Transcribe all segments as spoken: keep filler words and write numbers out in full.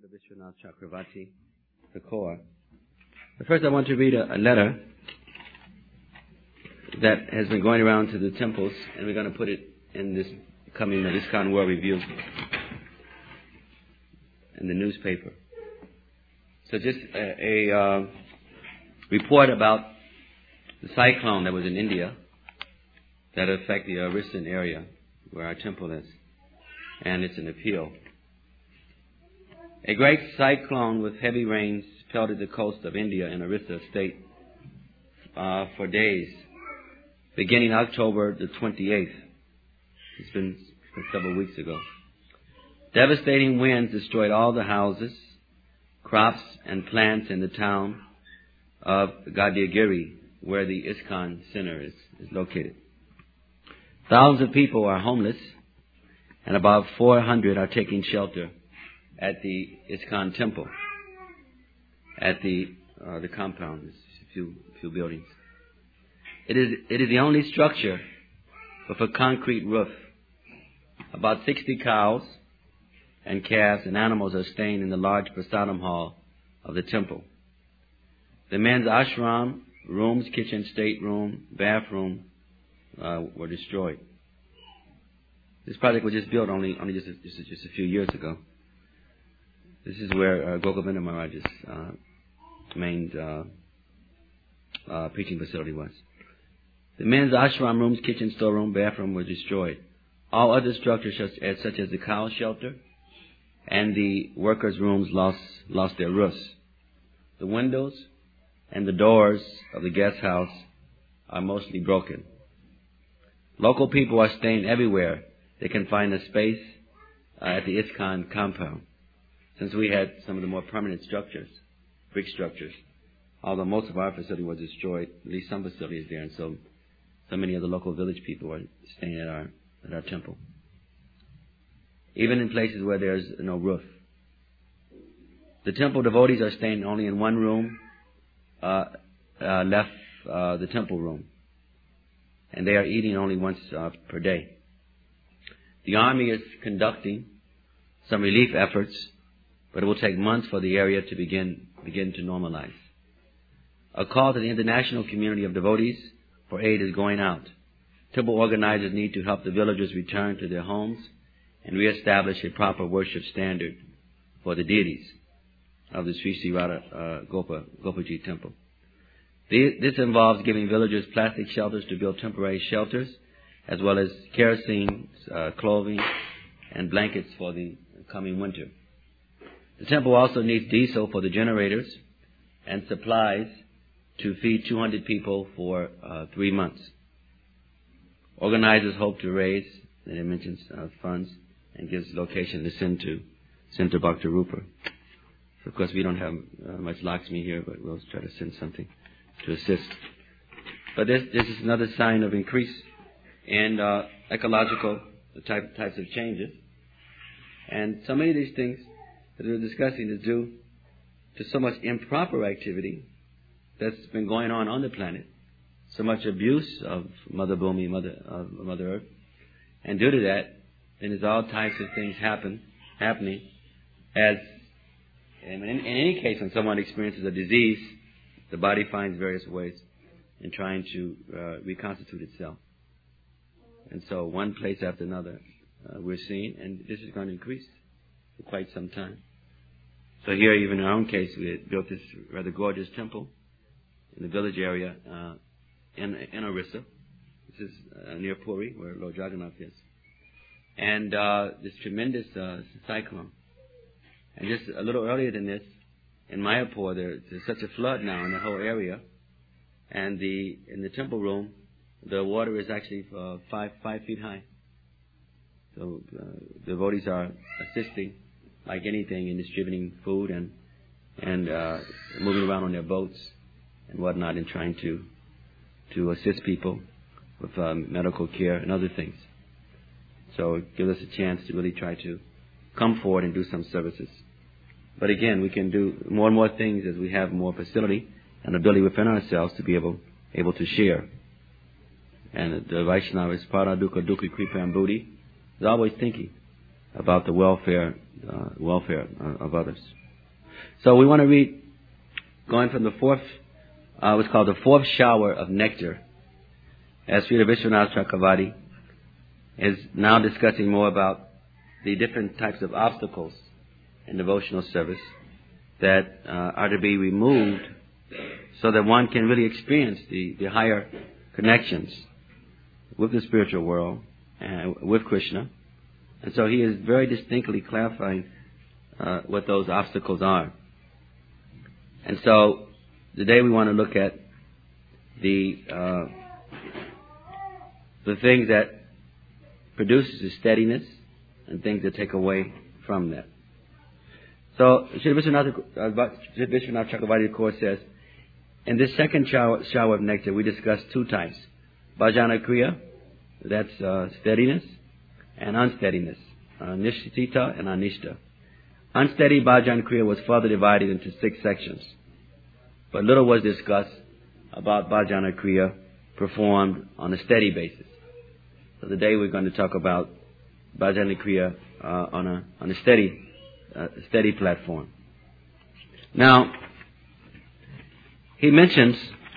Buddha Vishwanath Chakravarti, the core. But first I want to read a, a letter that has been going around to the temples, and we're going to put it in this coming uh, ISKCON World Review in the newspaper. So just a, a uh, report about the cyclone that was in India that affected the Orissa area where our temple is, and it's an appeal. A great cyclone with heavy rains pelted the coast of India in Orissa state uh, for days, beginning October the twenty-eighth. It's been several weeks ago. Devastating winds destroyed all the houses, crops, and plants in the town of Gadagiri, where the ISKCON Center is, is located. Thousands of people are homeless, and about four hundred are taking shelter at the ISKCON temple, at the uh, the compound. There's a few few buildings. It is it is the only structure with a concrete roof. About sixty cows and calves and animals are staying in the large prasadam hall of the temple. The men's ashram, rooms, kitchen, stateroom, bathroom uh, were destroyed. This project was just built only only just a, just, a, just a few years ago. This is where uh, Gokabinda Maharaj's uh, main uh, uh, preaching facility was. The men's ashram, rooms, kitchen, storeroom, bathroom were destroyed. All other structures, such as, such as the cow shelter and the workers' rooms, lost lost their roofs. The windows and the doors of the guest house are mostly broken. Local people are staying everywhere they can find a space uh, at the ISKCON compound, since we had some of the more permanent structures, brick structures. Although most of our facility was destroyed, at least some facilities there, and so so many of the local village people are staying at our at our temple, even in places where there's no roof. The temple devotees are staying only in one room, uh, uh, left uh, the temple room, and they are eating only once uh, per day. The army is conducting some relief efforts, but it will take months for the area to begin begin to normalize. A call to the international community of devotees for aid is going out. Temple organizers need to help the villagers return to their homes and reestablish a proper worship standard for the deities of the Sri Sri Radha uh, Gopa, Gopaji temple. The, this involves giving villagers plastic shelters to build temporary shelters, as well as kerosene, uh, clothing, and blankets for the coming winter. The temple also needs diesel for the generators and supplies to feed two hundred people for uh, three months. Organizers hope to raise, and it mentions uh, funds, and gives location to send to, send to Bhakti Rupa. So of course we don't have uh, much Lakshmi here, but we'll try to send something to assist. But this, this is another sign of increase in uh, ecological type, types of changes. And so many of these things that we're discussing is due to so much improper activity that's been going on on the planet, so much abuse of Mother Bhumi, Mother uh, Mother Earth, and due to that, then there's all types of things happen happening. As in, in any case, when someone experiences a disease, the body finds various ways in trying to uh, reconstitute itself, and so one place after another uh, we're seeing, and this is going to increase for quite some time. So here, even in our own case, we had built this rather gorgeous temple in the village area uh, in, in Orissa. This is uh, near Puri, where Lord Jagannath is. And uh, this tremendous uh, cyclone. And just a little earlier than this, in Mayapur, there, there's such a flood now in the whole area. And the in the temple room, the water is actually uh, five five feet high. So uh, devotees are assisting, like anything, in distributing food and and uh, moving around on their boats and whatnot, and trying to to assist people with um, medical care and other things. So it gives us a chance to really try to come forward and do some services. But again, we can do more and more things as we have more facility and ability within ourselves to be able able to share. And the Vaishnava is para dukkha dukkha kripa and buddhi is always thinking about the welfare uh, welfare uh, of others. So we want to read, going from the fourth, uh, what's called the fourth shower of nectar, as Srila Vishwanath Chakravarti is now discussing more about the different types of obstacles in devotional service that uh, are to be removed so that one can really experience the, the higher connections with the spiritual world and with Krishna. And so he is very distinctly clarifying uh, what those obstacles are. And so today we want to look at the uh, the things that produces the steadiness and things that take away from that. So Srila Vishwanath, uh, Vishwanath Chakravarti, of course, says, in this second shower, shower of nectar, we discussed two types. Bhajana Kriya, that's uh, steadiness, and unsteadiness, uh, Nishtita and Anishta. Unsteady Bhajan Kriya was further divided into six sections, but little was discussed about Bhajana Kriya performed on a steady basis. So today we're going to talk about Bhajana Kriya uh, on a on a steady uh, steady platform. Now, he mentions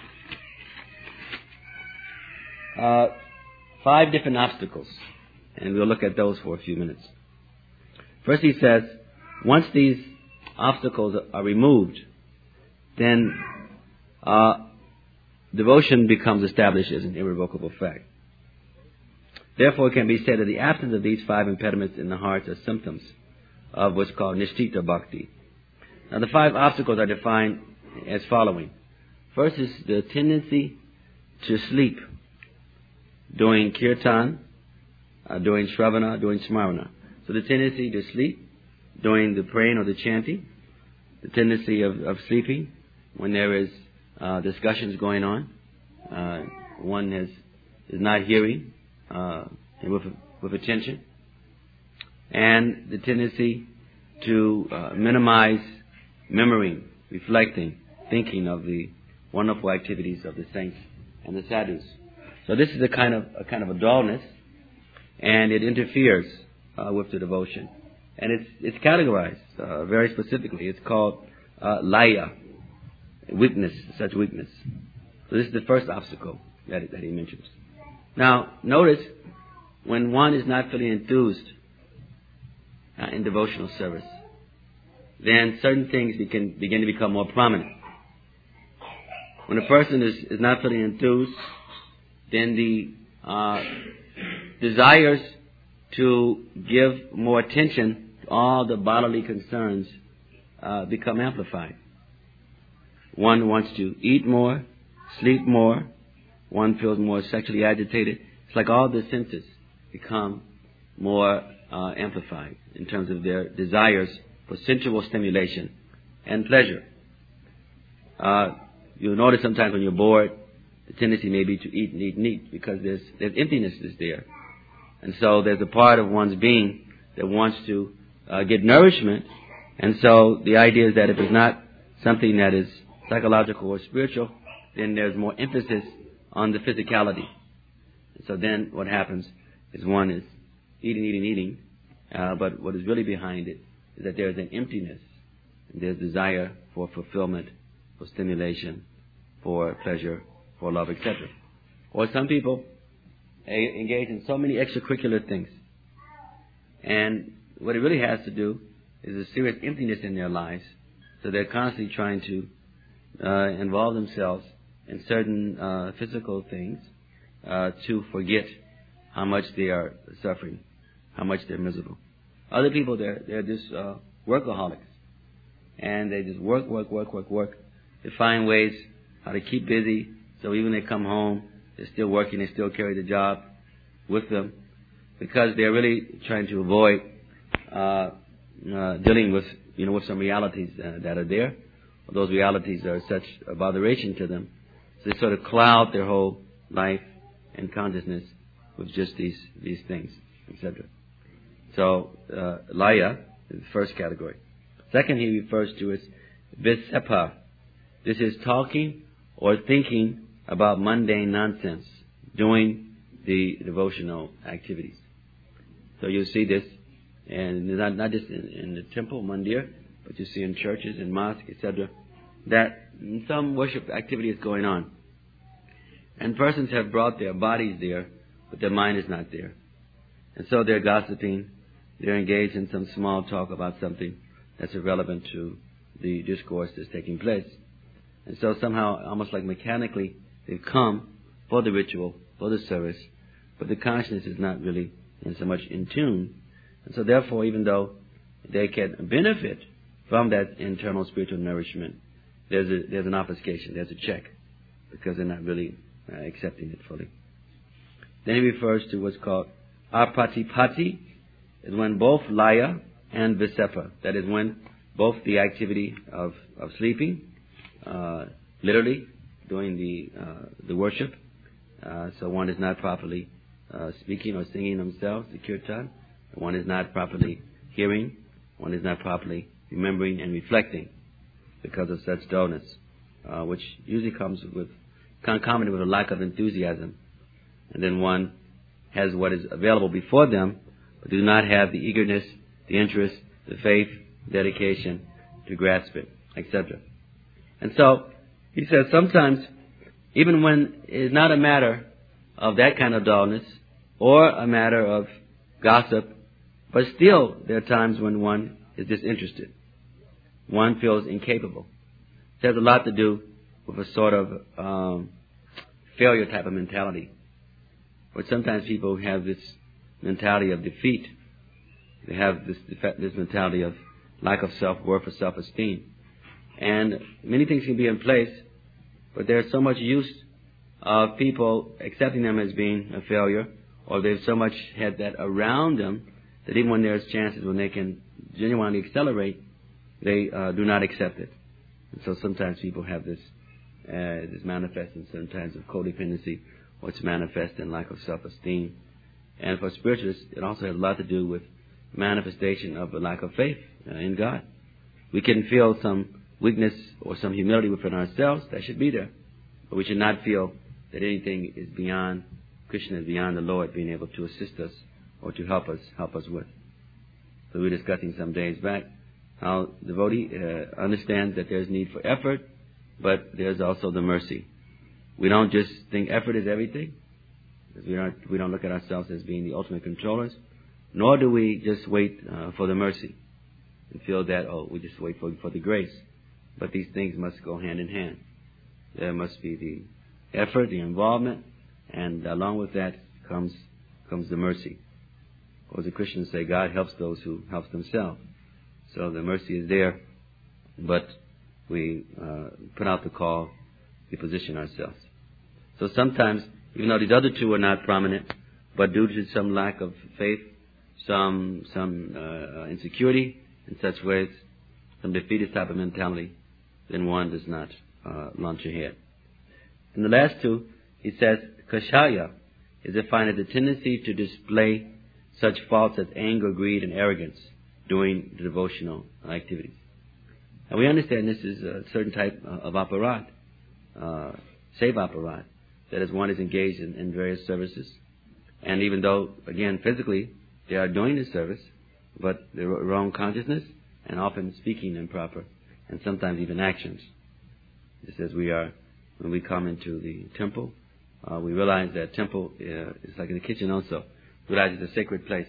uh, five different obstacles, and we'll look at those for a few minutes. First, he says, once these obstacles are removed, then uh, devotion becomes established as an irrevocable fact. Therefore, it can be said that the absence of these five impediments in the heart are symptoms of what's called Nishtita Bhakti. Now, the five obstacles are defined as following. First is the tendency to sleep during kirtan, uh, during shravana, during smarana. So the tendency to sleep during the praying or the chanting, the tendency of, of sleeping when there is uh, discussions going on, uh, one has, is not hearing uh, with, with attention, and the tendency to uh, minimize memorying, reflecting, thinking of the wonderful activities of the saints and the sadhus. So this is a kind of a kind of a dullness, and it interferes uh, with the devotion. And it's it's categorized uh, very specifically. It's called uh, laya, weakness, such weakness. So this is the first obstacle that that he mentions. Now, notice when one is not feeling enthused uh, in devotional service, then certain things can begin to become more prominent. When a person is, is not feeling enthused, then the uh, desires to give more attention to all the bodily concerns uh, become amplified. One wants to eat more, sleep more. One feels more sexually agitated. It's like all the senses become more uh, amplified in terms of their desires for sensual stimulation and pleasure. Uh, you'll notice sometimes when you're bored, the tendency may be to eat and eat and eat because there's, there's emptiness is there. And so there's a part of one's being that wants to uh, get nourishment. And so the idea is that if it's not something that is psychological or spiritual, then there's more emphasis on the physicality. And so then what happens is one is eating, eating, eating, uh, but what is really behind it is that there's an emptiness. And there's desire for fulfillment, for stimulation, for pleasure, for love, et cetera. Or some people engage in so many extracurricular things. And what it really has to do is a serious emptiness in their lives. So they're constantly trying to uh, involve themselves in certain uh, physical things uh, to forget how much they are suffering, how much they're miserable. Other people, they're, they're just uh, workaholics. And they just work, work, work, work, work. They find ways how to keep busy. So even when they come home, they're still working, they still carry the job with them because they're really trying to avoid uh, uh, dealing with, you know, with some realities uh, that are there. Those realities are such a botheration to them. So they sort of cloud their whole life and consciousness with just these, these things, et cetera. So, uh, laya is the first category. Second, he refers to as visepa. This is talking or thinking about mundane nonsense during the devotional activities. So you'll see this and not, not just in, in the temple, mandir, but you see in churches and mosques, et cetera, that some worship activity is going on. And persons have brought their bodies there, but their mind is not there. And so they're gossiping, they're engaged in some small talk about something that's irrelevant to the discourse that's taking place. And so somehow, almost like mechanically, they've come for the ritual, for the service, but the consciousness is not really in so much in tune. And so therefore, even though they can benefit from that internal spiritual nourishment, there's a, there's an obfuscation, there's a check, because they're not really uh, accepting it fully. Then he refers to what's called apatipati, is when both laya and visepa, that is when both the activity of, of sleeping, uh, literally doing the uh, the worship, uh, so one is not properly uh, speaking or singing themselves, the kirtan, one is not properly hearing, one is not properly remembering and reflecting because of such dullness, uh, which usually comes with, concomitant with a lack of enthusiasm. And then one has what is available before them, but do not have the eagerness, the interest, the faith, dedication to grasp it, et cetera. And so, he says sometimes, even when it's not a matter of that kind of dullness, or a matter of gossip, but still there are times when one is disinterested. One feels incapable. It has a lot to do with a sort of um, failure type of mentality. But sometimes people have this mentality of defeat. They have this this mentality of lack of self-worth or self-esteem. And many things can be in place, but there's so much use of people accepting them as being a failure, or they've so much had that around them that even when there's chances when they can genuinely accelerate, they uh, do not accept it. And so sometimes people have this, uh, this manifest in certain times of codependency, or it's manifest in lack of self-esteem. And for spiritualists, it also has a lot to do with manifestation of a lack of faith uh, in God. We can feel some weakness or some humility within ourselves, that should be there. But we should not feel that anything is beyond, Krishna is beyond the Lord being able to assist us or to help us, help us with. So we were discussing some days back how the devotee uh, understands that there's need for effort, but there's also the mercy. We don't just think effort is everything, because we don't, we don't look at ourselves as being the ultimate controllers, nor do we just wait uh, for the mercy and feel that, oh, we just wait for, for the grace. But these things must go hand in hand. There must be the effort, the involvement, and along with that comes comes the mercy. Or as the Christians say, God helps those who help themselves. So the mercy is there, but we uh, put out the call, we position ourselves. So sometimes, even though these other two are not prominent, but due to some lack of faith, some some uh, insecurity in such ways, some defeatist type of mentality, then one does not uh, launch ahead. In the last two, he says, Kashaya is defined as a tendency to display such faults as anger, greed, and arrogance during the devotional activities. And we understand this is a certain type of aparat, uh, save aparat, that is, one is engaged in, in various services. And even though, again, physically, they are doing the service, but their wrong consciousness and often speaking improper, and sometimes even actions. Just as we are, when we come into the temple, uh, we realize that temple uh, is like in the kitchen also. We realize it's a sacred place.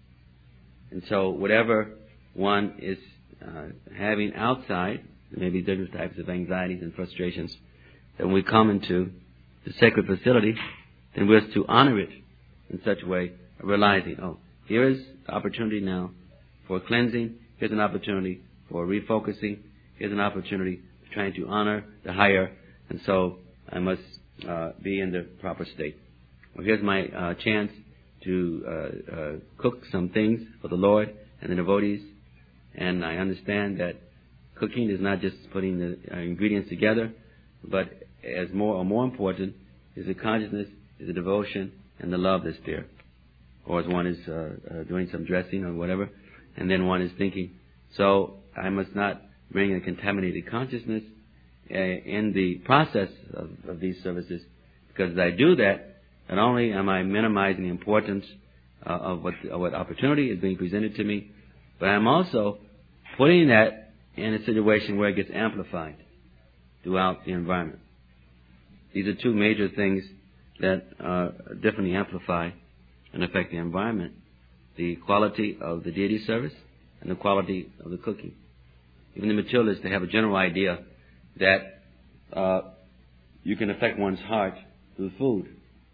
And so whatever one is uh, having outside, there may be different types of anxieties and frustrations, that when we come into the sacred facility, then we're to honor it in such a way, realizing, oh, here is opportunity now for cleansing, here's an opportunity for refocusing, here's an opportunity for trying to honor the higher, and so I must uh, be in the proper state. Well, here's my uh, chance to uh, uh, cook some things for the Lord and the devotees, and I understand that cooking is not just putting the uh, ingredients together, but as more or more important is the consciousness, is the devotion, and the love that's there. Or as one is uh, uh, doing some dressing or whatever, and then one is thinking, so I must not bring a contaminated consciousness uh, in the process of, of these services, because as I do that, not only am I minimizing the importance uh, of what of what opportunity is being presented to me, but I'm also putting that in a situation where it gets amplified throughout the environment. These are two major things that uh, definitely amplify and affect the environment: the quality of the deity service and the quality of the cooking. Even the materialists, they have a general idea that uh, you can affect one's heart through food.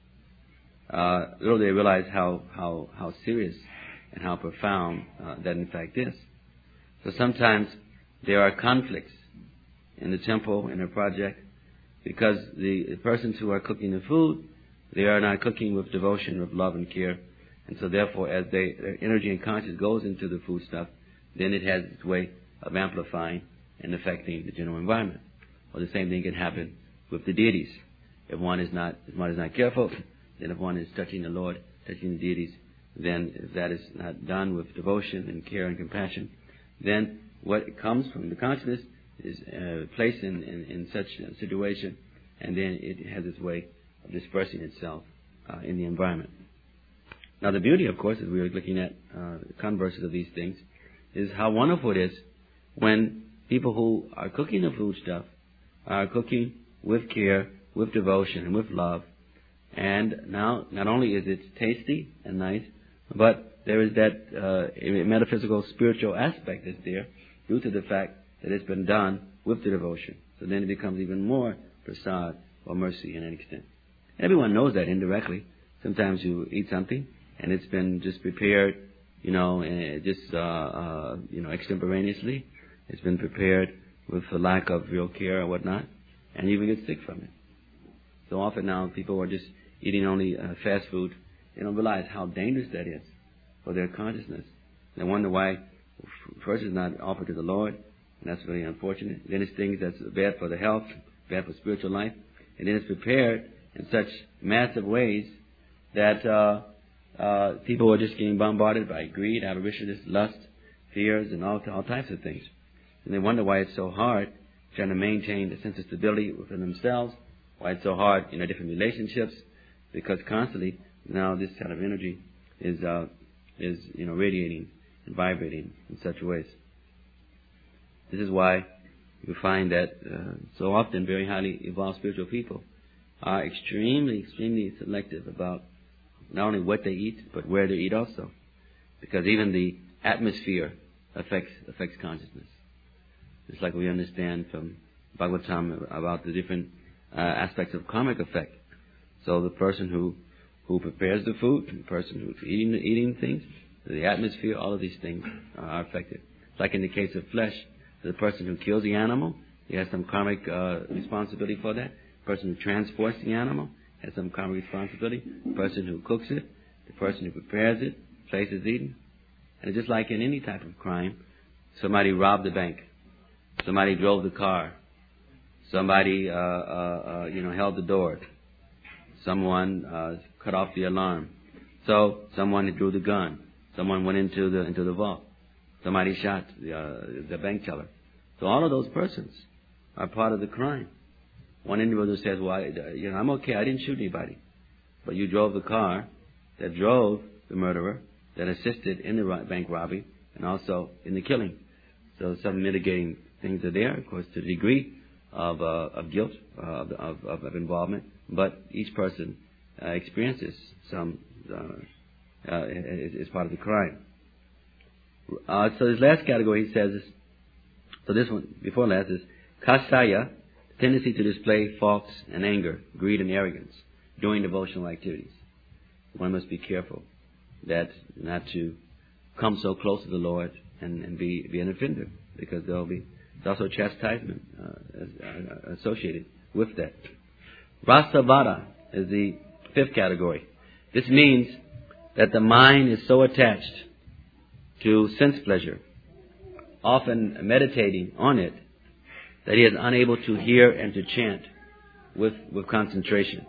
Uh, little they realize how, how, how serious and how profound uh, that in fact is. So sometimes there are conflicts in the temple, in the project, because the, the persons who are cooking the food, they are not cooking with devotion, with love and care. And so therefore, as they, their energy and conscience goes into the food stuff, then it has its way of amplifying and affecting the general environment. Or the same thing can happen with the deities. If one is not, if one is not careful, then if one is touching the Lord, touching the deities, then if that is not done with devotion and care and compassion, then what comes from the consciousness is uh, placed in, in, in such a situation, and then it has its way of dispersing itself uh, in the environment. Now the beauty, of course, as we are looking at uh, the converses of these things, is how wonderful it is when people who are cooking the food stuff are cooking with care, with devotion, and with love. And now, not only is it tasty and nice, but there is that uh, metaphysical, spiritual aspect that's there due to the fact that it's been done with the devotion. So then it becomes even more prasad or mercy in an extent. Everyone knows that indirectly. Sometimes you eat something and it's been just prepared, you know, and just uh, uh, you know, extemporaneously. It's been prepared with a lack of real care or whatnot, and you even get sick from it. So often now people are just eating only uh, fast food. They don't realize how dangerous that is for their consciousness. They wonder why first it's not offered to the Lord, and that's really unfortunate. Then it's things that's bad for the health, bad for spiritual life, and then it's prepared in such massive ways that uh, uh, people are just getting bombarded by greed, avariciousness, lust, fears, and all, all types of things. And they wonder why it's so hard trying to maintain a sense of stability within themselves, why it's so hard in their different relationships, because constantly now this kind of energy is, uh, is you know, radiating and vibrating in such ways. This is why you find that uh, so often very highly evolved spiritual people are extremely, extremely selective about not only what they eat, but where they eat also. Because even the atmosphere affects affects consciousness. Just like we understand from Bhagavatam about the different uh, aspects of karmic effect. So the person who, who prepares the food, the person who's eating eating things, the atmosphere, all of these things are affected. It's like in the case of flesh, the person who kills the animal, he has some karmic uh, responsibility for that. The person who transports the animal has some karmic responsibility. The person who cooks it, the person who prepares it, places eating. And it's just like in any type of crime, somebody robbed the bank, somebody drove the car, somebody uh, uh, uh, you know held the door, someone uh, cut off the alarm, so someone drew the gun, someone went into the into the vault, somebody shot the, uh, the bank teller. So all of those persons are part of the crime. One individual says, "Well, I, you know, I'm okay. I didn't shoot anybody, but you drove the car that drove the murderer, that assisted in the bank robbery, and also in the killing." So some mitigating things are there, of course, to the degree of uh, of guilt, uh, of, of of involvement. But each person uh, experiences some uh, uh, is part of the crime. Uh, so this last category he says, is, so this one before last is kasaya, tendency to display faults and anger, greed and arrogance during devotional activities. One must be careful that not to come so close to the Lord and, and be, be an offender, because there will be there's also chastisement uh, associated with that. Rasavada is the fifth category. This means that the mind is so attached to sense pleasure, often meditating on it, that he is unable to hear and to chant with, with concentration.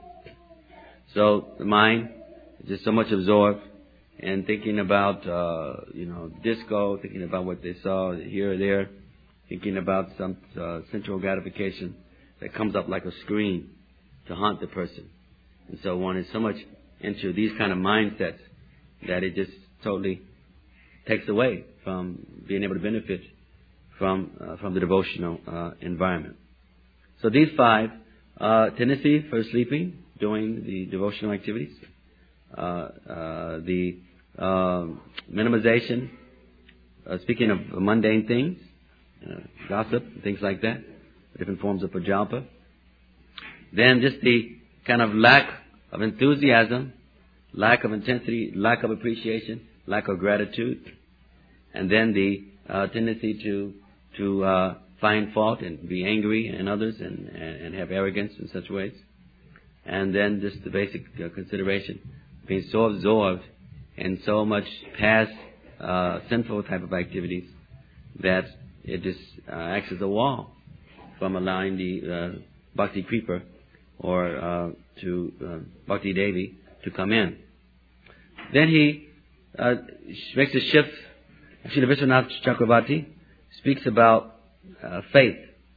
So the mind is just so much absorbed in thinking about, uh, you know, disco, thinking about what they saw here or there, thinking about some uh, sensual gratification that comes up like a screen to haunt the person. And so one is so much into these kind of mindsets that it just totally takes away from being able to benefit from uh, from the devotional uh, environment. So these five, uh, tendency for sleeping, doing the devotional activities, uh, uh, the uh, minimization, uh, speaking of mundane things, uh, gossip, things like that, different forms of prajalpa. Then just the kind of lack of enthusiasm, lack of intensity, lack of appreciation, lack of gratitude, and then the uh, tendency to to uh, find fault and be angry in others and, and, and have arrogance in such ways. And then just the basic uh, consideration, being so absorbed in so much past uh, sinful type of activities that it just uh, acts as a wall from allowing the uh, Bhakti creeper or uh, to uh, Bhakti Devi to come in. Then he uh, makes a shift. Srila Vishwanath Chakravarti speaks about uh, faith.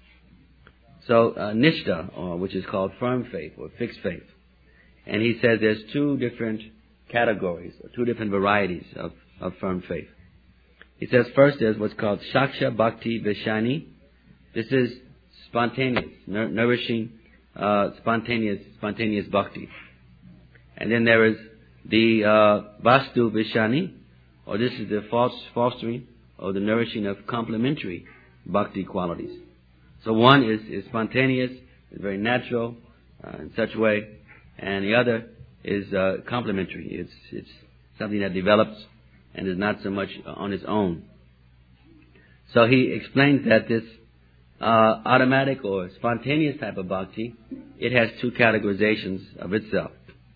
So uh, Nishta, or which is called firm faith or fixed faith. And he says there's two different categories, or two different varieties of, of firm faith. He says first there's what's called Shaksha Bhakti Vishani. This is spontaneous, nour- nourishing, uh, spontaneous, spontaneous bhakti. And then there is the uh, Vastu Vishani, or this is the fostering or the nourishing of complementary bhakti qualities. So one is, is spontaneous, is very natural uh, in such a way, and the other is uh, complementary. It's it's something that develops and is not so much on its own. So he explains that this uh, automatic or spontaneous type of bhakti, it has two categorizations of itself,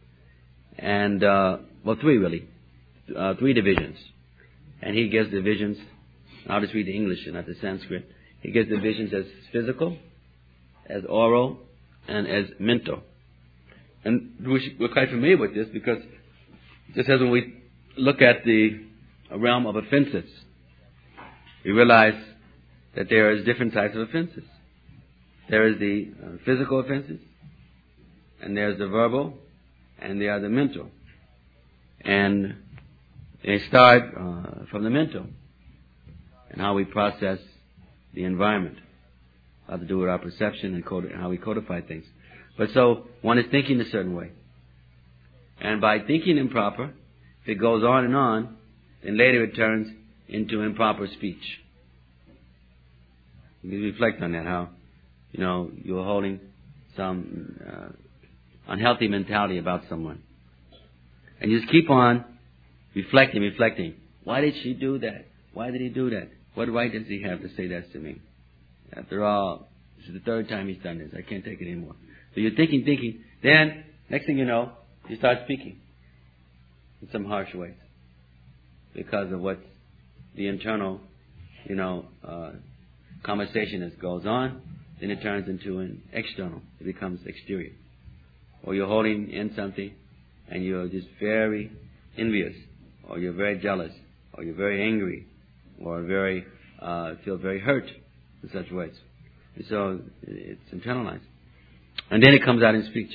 and uh, well, three really, uh, three divisions. And he gives divisions. I'll just read the English and not the Sanskrit. He gives divisions as physical, as oral, and as mental. And we're quite familiar with this because just as when we look at the realm of offenses, we realize that there is different types of offenses. There is the uh, physical offenses, and there's the verbal, and there are the mental. And they start uh, from the mental and how we process the environment, how to do with our perception and code, how we codify things. But so one is thinking a certain way, and by thinking improper, if it goes on and on, then later it turns into improper speech. You reflect on that, how you know you're holding some uh, unhealthy mentality about someone, and you just keep on reflecting, reflecting. Why did she do that? Why did he do that? What right does he have to say that to me? After all, this is the third time he's done this. I can't take it anymore. So you're thinking, thinking. Then, next thing you know, you start speaking in some harsh ways because of what the internal, you know, uh, conversation that goes on. Then it turns into an external. It becomes exterior. Or you're holding in something and you're just very envious, or you're very jealous, or you're very angry, or very uh, feel very hurt in such ways. And so it's internalized. And then it comes out in speech.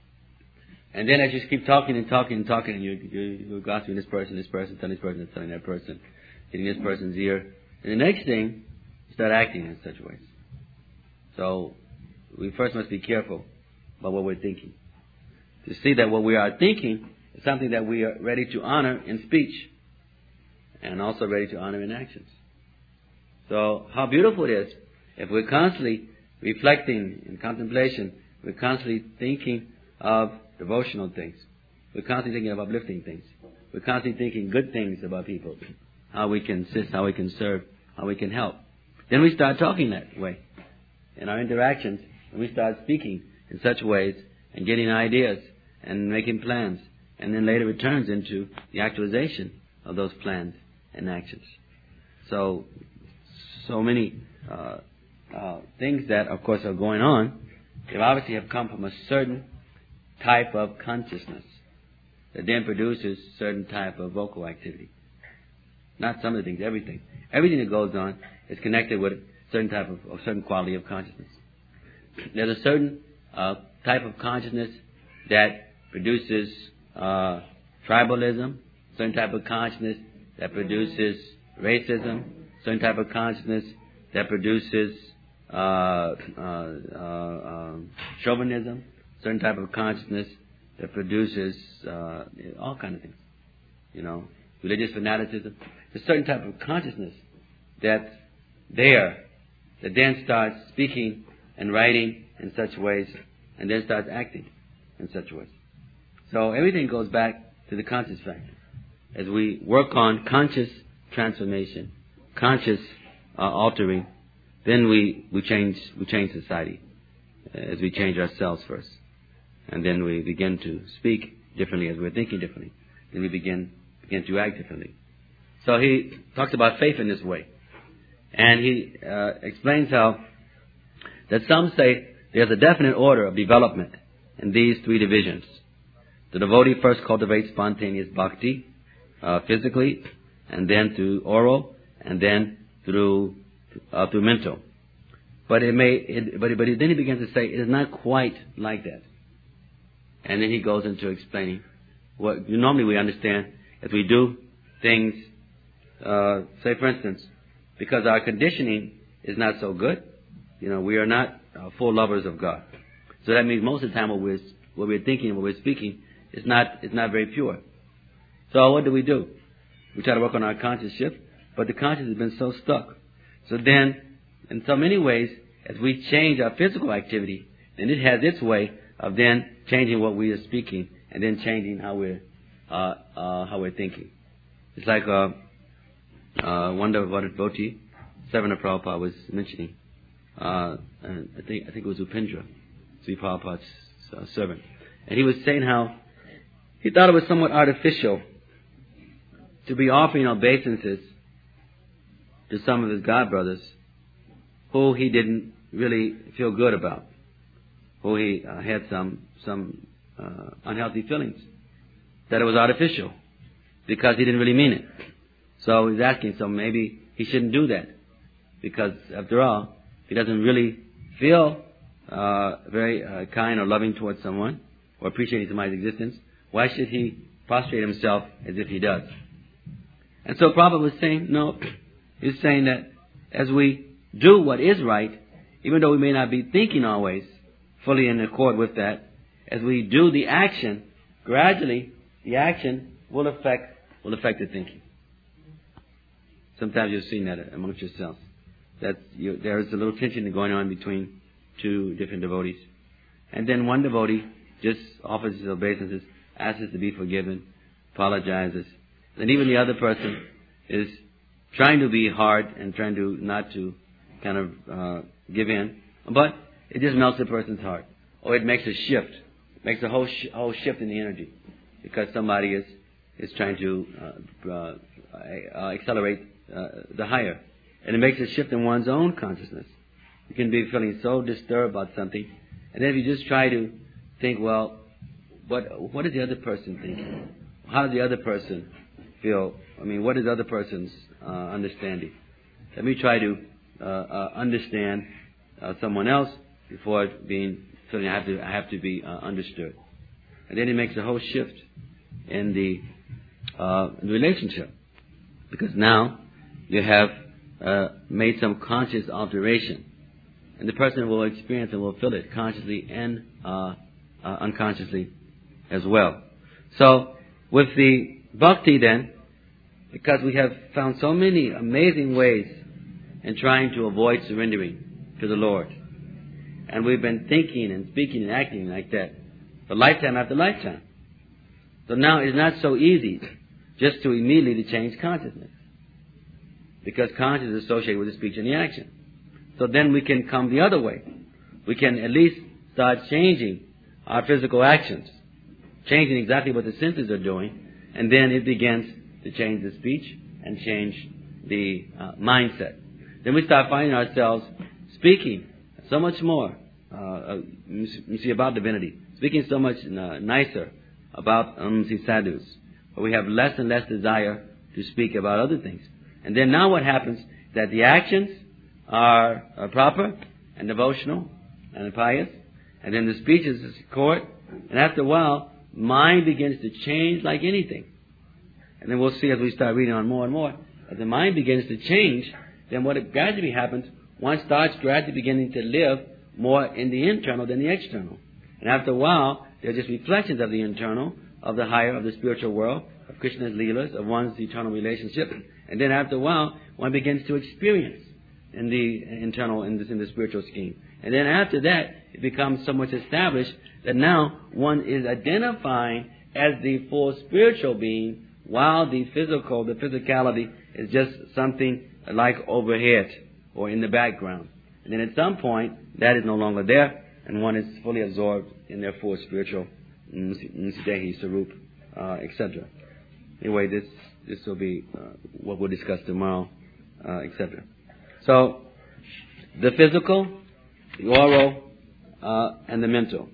And then as you keep talking and talking and talking, and you, you, you're gossiping this person, this person, telling this person, telling that person, getting this person's ear. And the next thing, you start acting in such ways. So we first must be careful about what we're thinking. To see that what we are thinking is something that we are ready to honor in speech and also ready to honor in actions. So how beautiful it is if we're constantly reflecting in contemplation, we're constantly thinking of devotional things. We're constantly thinking of uplifting things. We're constantly thinking good things about people, how we can assist, how we can serve, how we can help. Then we start talking that way in our interactions, and we start speaking in such ways and getting ideas and making plans. And then later it turns into the actualization of those plans and actions. So, so many uh, uh, things that, of course, are going on, they obviously have come from a certain type of consciousness that then produces certain type of vocal activity. Not some of the things, everything. Everything that goes on is connected with a certain type of, or certain quality of consciousness. There's a certain uh, type of consciousness that produces uh, tribalism, certain type of consciousness that produces racism, certain type of consciousness that produces uh, uh, uh, um, chauvinism, certain type of consciousness that produces uh, all kinds of things. You know, religious fanaticism. There's a certain type of consciousness that's there that then starts speaking and writing in such ways and then starts acting in such ways. So everything goes back to the conscious factor. As we work on conscious transformation, conscious uh, altering, then we, we change we change society uh, as we change ourselves first. And then we begin to speak differently as we're thinking differently. Then we begin begin to act differently. So he talks about faith in this way. And he uh, explains how that some say there's a definite order of development in these three divisions. The devotee first cultivates spontaneous bhakti uh, physically, and then through oral, and then through uh, through mental. But it may, it, but but then he begins to say it is not quite like that. And then he goes into explaining what normally we understand as we do things. Uh, say, for instance, because our conditioning is not so good, you know, we are not uh, full lovers of God. So that means most of the time what we're what we're thinking, what we're speaking, is not is not very pure. So what do we do? We try to work on our conscious shift, but the conscious has been so stuck. So then, in so many ways, as we change our physical activity, then it has its way of then changing what we are speaking, and then changing how we're uh, uh, how we're thinking. It's like uh, uh, one devotee, Savana Prabhupada was mentioning. Uh, and I think I think it was Upendra, Sri Prabhupada's uh, servant, and he was saying how he thought it was somewhat artificial to be offering obeisances to some of his god brothers who he didn't really feel good about, who he uh, had some some uh, unhealthy feelings, that it was artificial because he didn't really mean it. So he's asking, so maybe he shouldn't do that, because after all, he doesn't really feel uh, very uh, kind or loving towards someone or appreciating somebody's existence. Why should he prostrate himself as if he does? And so Prabhupada was saying, no, he's saying that as we do what is right, even though we may not be thinking always fully in accord with that, as we do the action, gradually the action will affect will affect the thinking. Sometimes you've seen that amongst yourselves. That you, there is a little tension going on between two different devotees. And then one devotee just offers his obeisances, asks to be forgiven, apologizes. And even the other person is trying to be hard and trying to not to kind of uh, give in. But it just melts the person's heart. Or it makes a shift. It makes a whole, sh- whole shift in the energy. Because somebody is, is trying to uh, uh, uh, accelerate uh, the higher. And it makes a shift in one's own consciousness. You can be feeling so disturbed about something. And then if you just try to think, well, what what is the other person thinking? How does the other person feel? I mean, what is the other person's uh, understanding? Let me try to uh, uh, understand uh, someone else before being feeling I have to I have to be uh, understood. And then it makes a whole shift in the, uh, in the relationship, because now you have uh, made some conscious alteration, and the person will experience and will feel it consciously and uh, uh, unconsciously as well. So with the bhakti then, because we have found so many amazing ways in trying to avoid surrendering to the Lord, and we've been thinking and speaking and acting like that for lifetime after lifetime. So now it's not so easy just to immediately to change consciousness, because consciousness is associated with the speech and the action. So then we can come the other way. We can at least start changing our physical actions, changing exactly what the senses are doing, and then it begins to change the speech and change the uh, mindset. Then we start finding ourselves speaking so much more, uh, uh, you see, about divinity, speaking so much uh, nicer about um, see, sadhus, but we have less and less desire to speak about other things. And then now what happens is that the actions are, are proper and devotional and pious, and then the speech is court, and after a while, mind begins to change like anything. And then we'll see as we start reading on more and more, as the mind begins to change, then what gradually happens, one starts gradually beginning to live more in the internal than the external. And after a while, they're just reflections of the internal, of the higher, of the spiritual world, of Krishna's Leelas, of one's eternal relationship. And then after a while, one begins to experience in the internal, in, this, in the spiritual scheme. And then after that, it becomes so much established that now one is identifying as the full spiritual being, while the physical, the physicality is just something like overhead or in the background. And then at some point, that is no longer there, and one is fully absorbed in their full spiritual Nsidehi, Sarup, uh, et cetera. Anyway, this this will be uh, what we'll discuss tomorrow, uh, et cetera. So, the physical, the oral, uh, and the mental.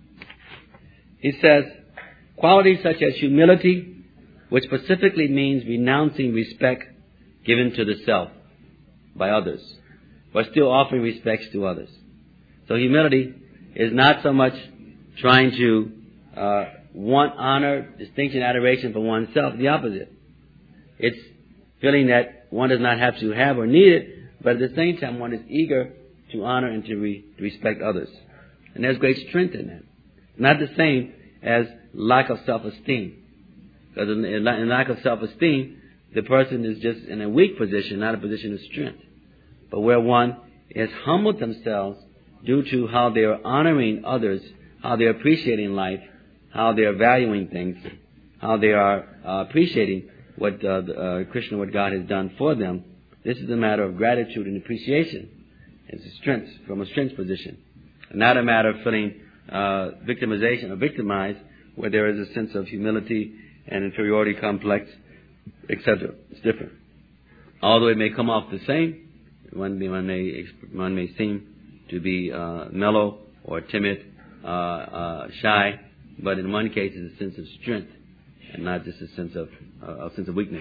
He says, qualities such as humility, which specifically means renouncing respect given to the self by others, but still offering respects to others. So humility is not so much trying to uh, want honor, distinction, adoration for oneself. The opposite. It's feeling that one does not have to have or need it, but at the same time one is eager to honor and to re- respect others. And there's great strength in that. Not the same as lack of self-esteem. Because in, in lack of self-esteem, the person is just in a weak position, not a position of strength. But where one has humbled themselves due to how they are honoring others, how they are appreciating life, how they are valuing things, how they are uh, appreciating what uh, uh, Krishna, what God has done for them. This is a matter of gratitude and appreciation. It's a strength, from a strength position. Not a matter of feeling uh, victimization or victimized, where there is a sense of humility and inferiority complex, et cetera. It's different. Although it may come off the same, one, one, may, one may seem to be uh, mellow or timid, uh, uh, shy, but in one case it's a sense of strength and not just a sense of uh, a sense of weakness.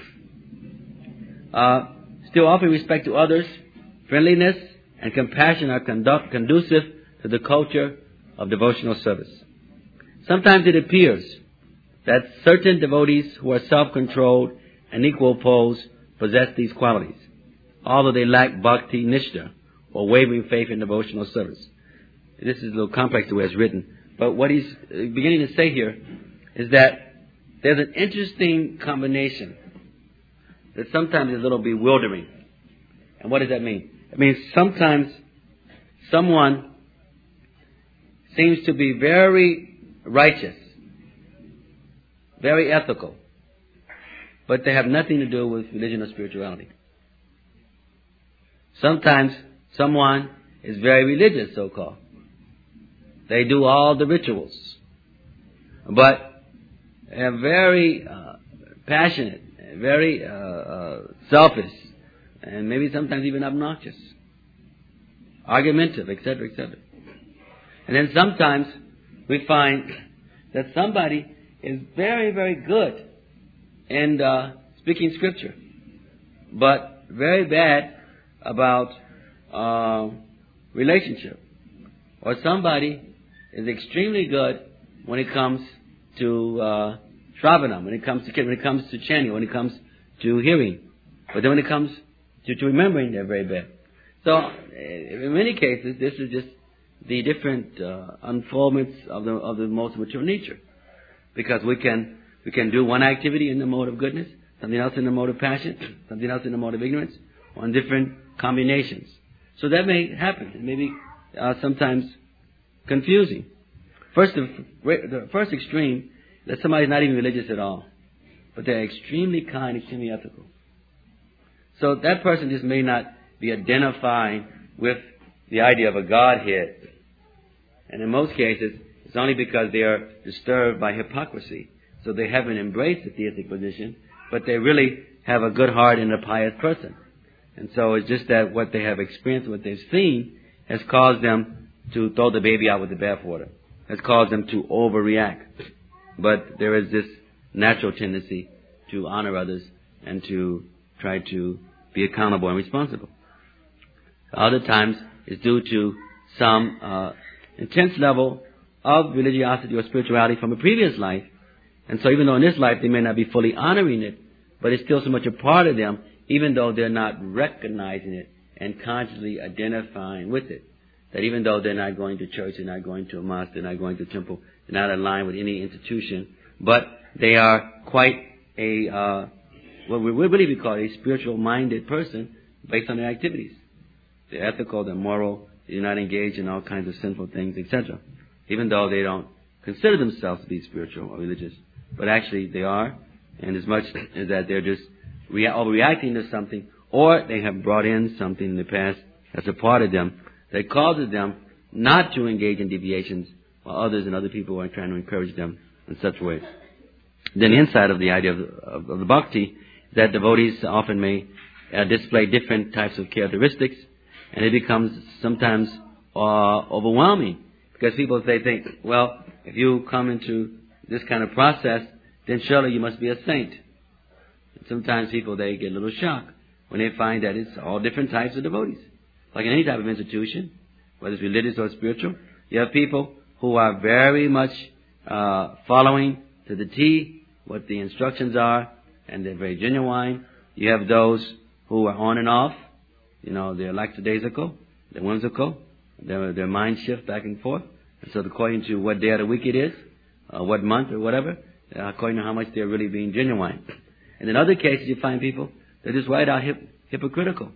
Uh, still offering respect to others, friendliness and compassion are conduct, conducive to the culture of devotional service. Sometimes it appears that certain devotees who are self-controlled and equal pose possess these qualities, although they lack bhakti nishta, or wavering faith in devotional service. This is a little complex the way it's written, but what he's beginning to say here is that there's an interesting combination that sometimes is a little bewildering. And what does that mean? It means sometimes someone seems to be very righteous, very ethical, but they have nothing to do with religion or spirituality. Sometimes someone is very religious, so-called. They do all the rituals, but they're very uh, passionate, very uh, uh, selfish, and maybe sometimes even obnoxious, argumentative, et cetera, et cetera. And then sometimes we find that somebody is very, very good in uh, speaking scripture, but very bad about uh, relationship. Or somebody is extremely good when it comes to uh, Shravanam, when it comes to when it comes to chanting, when it comes to hearing, but then when it comes to, to remembering, they're very bad. So, in many cases, this is just the different uh, unfoldments of the of the most mature nature, because we can we can do one activity in the mode of goodness, something else in the mode of passion, something else in the mode of ignorance, on different combinations. So that may happen. It may be uh, sometimes confusing. First, the, the first extreme, that somebody's not even religious at all, but they're extremely kind, extremely ethical. So that person just may not be identifying with the idea of a Godhead. And in most cases, it's only because they are disturbed by hypocrisy. So they haven't embraced the theistic position, but they really have a good heart and a pious person. And so it's just that what they have experienced, what they've seen, has caused them to throw the baby out with the bathwater, has caused them to overreact. But there is this natural tendency to honor others and to try to be accountable and responsible. Other times it's due to some uh, intense level of religiosity or spirituality from a previous life. And so even though in this life they may not be fully honoring it, but it's still so much a part of them, even though they're not recognizing it and consciously identifying with it. That even though they're not going to church, they're not going to a mosque, they're not going to a temple, they're not aligned with any institution, but they are quite a, uh, what we really be called a spiritual-minded person based on their activities. They're ethical, they're moral, they're not engaged in all kinds of sinful things, et cetera. Even though they don't consider themselves to be spiritual or religious, but actually they are, and as much as that they're just rea- overreacting to something, or they have brought in something in the past that's a part of them that causes them not to engage in deviations, while others and other people are trying to encourage them in such ways. Then the inside of the idea of, of, of the bhakti is that devotees often may uh, display different types of characteristics, and it becomes sometimes uh, overwhelming, because people, they think, well, if you come into this kind of process, then surely you must be a saint. And sometimes people, they get a little shocked when they find that it's all different types of devotees. Like in any type of institution, whether it's religious or spiritual, you have people who are very much uh, following to the T what the instructions are, and they're very genuine. You have those who are on and off. You know, they're lackadaisical, they're whimsical, their their mind shift back and forth. And so according to what day of the week it is, uh, what month or whatever, uh, according to how much they're really being genuine. And in other cases, you find people, they're just right out hip, hypocritical.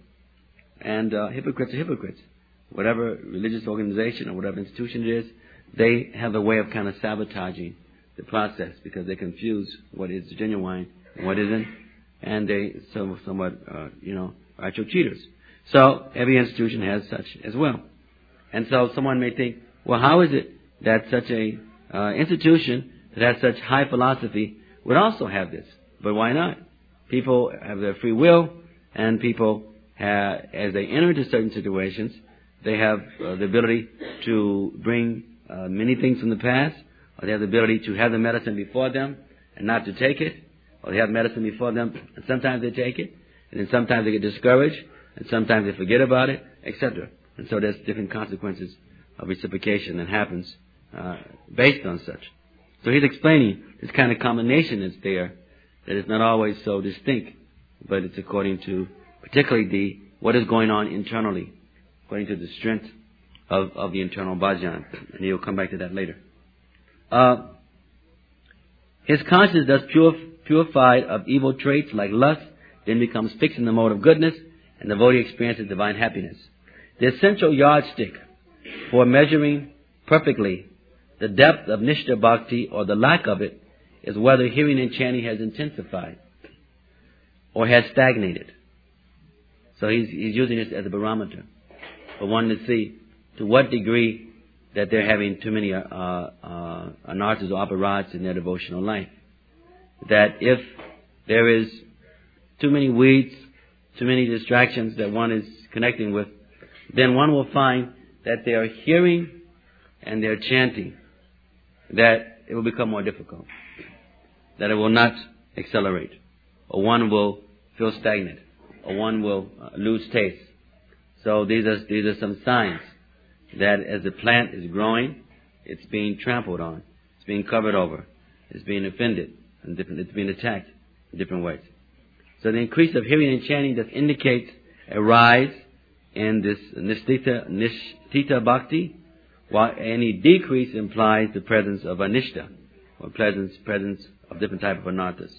And uh, hypocrites are hypocrites. Whatever religious organization or whatever institution it is, they have a way of kind of sabotaging the process, because they confuse what is genuine and what isn't, and they some, somewhat, uh, you know, are actual cheaters. So every institution has such as well. And so someone may think, well, how is it that such a uh, institution that has such high philosophy would also have this? But why not? People have their free will, and people have, as they enter into certain situations, they have uh, the ability to bring uh, many things from the past, or they have the ability to have the medicine before them and not to take it, or they have medicine before them and sometimes they take it, and then sometimes they get discouraged, and sometimes they forget about it, et cetera. And so there's different consequences of reciprocation that happens uh, based on such. So he's explaining this kind of combination that's there, that is not always so distinct, but it's according to particularly the what is going on internally, according to the strength of, of the internal bhajan. And he'll come back to that later. Uh, his conscience, thus purif- purified of evil traits like lust, then becomes fixed in the mode of goodness, and the devotee experiences divine happiness. The essential yardstick for measuring perfectly the depth of Nishtha Bhakti or the lack of it is whether hearing and chanting has intensified or has stagnated. So he's, he's using this as a barometer for one to see to what degree that they're having too many uh, uh, anarthas or aparats in their devotional life. That if there is too many weeds, too many distractions that one is connecting with, then one will find that they are hearing and they're chanting, that it will become more difficult, that it will not accelerate, or one will feel stagnant, or one will uh, lose taste. So these are these are some signs that as the plant is growing, it's being trampled on, it's being covered over, it's being offended, and different, it's being attacked in different ways. So the increase of hearing and chanting does indicate a rise in this nishtita, nishtita bhakti, while any decrease implies the presence of anishta, or presence presence of different type of anarthas.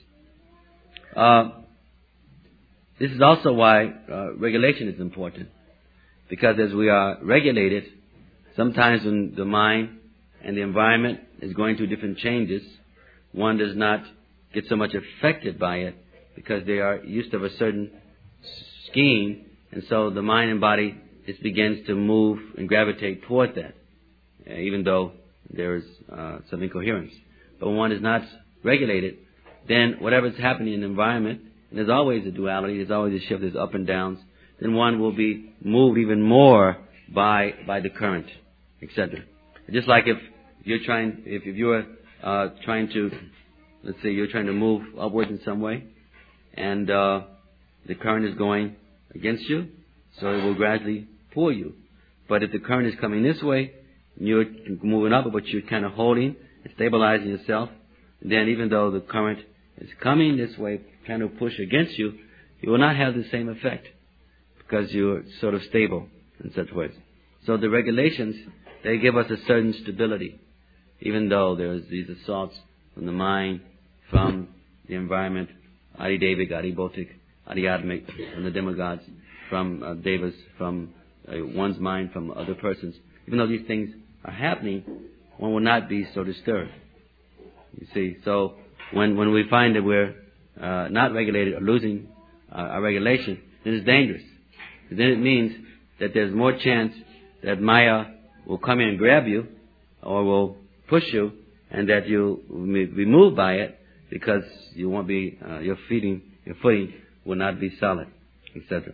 Uh, this is also why uh, regulation is important, because as we are regulated, sometimes when the mind and the environment is going through different changes, one does not get so much affected by it because they are used to a certain scheme, and so the mind and body just begins to move and gravitate toward that, uh, even though there is uh, some incoherence. But when one is not regulated, then whatever is happening in the environment, and there's always a duality, there's always a shift, there's up and downs, then one will be moved even more by by the current, et cetera. Just like if you're trying, if, if you're uh, trying to, let's say you're trying to move upwards in some way, and uh, the current is going against you, so it will gradually pull you. But if the current is coming this way, and you're moving up, but you're kind of holding and stabilizing yourself, then even though the current is coming this way, trying to push against you, you will not have the same effect because you're sort of stable in such ways. So the regulations, they give us a certain stability, even though there's these assaults from the mind, from the environment, Adi Devic, Adi Bautic, Adi Atmic, from the demigods, from uh, devas, from uh, one's mind, from other persons. Even though these things are happening, one will not be so disturbed. You see, so when when we find that we're uh, not regulated or losing uh, our regulation, then it's dangerous. Then it means that there's more chance that Maya will come in and grab you, or will push you, and that you will be moved by it because you won't be uh, your feeding, your footing will not be solid, et cetera.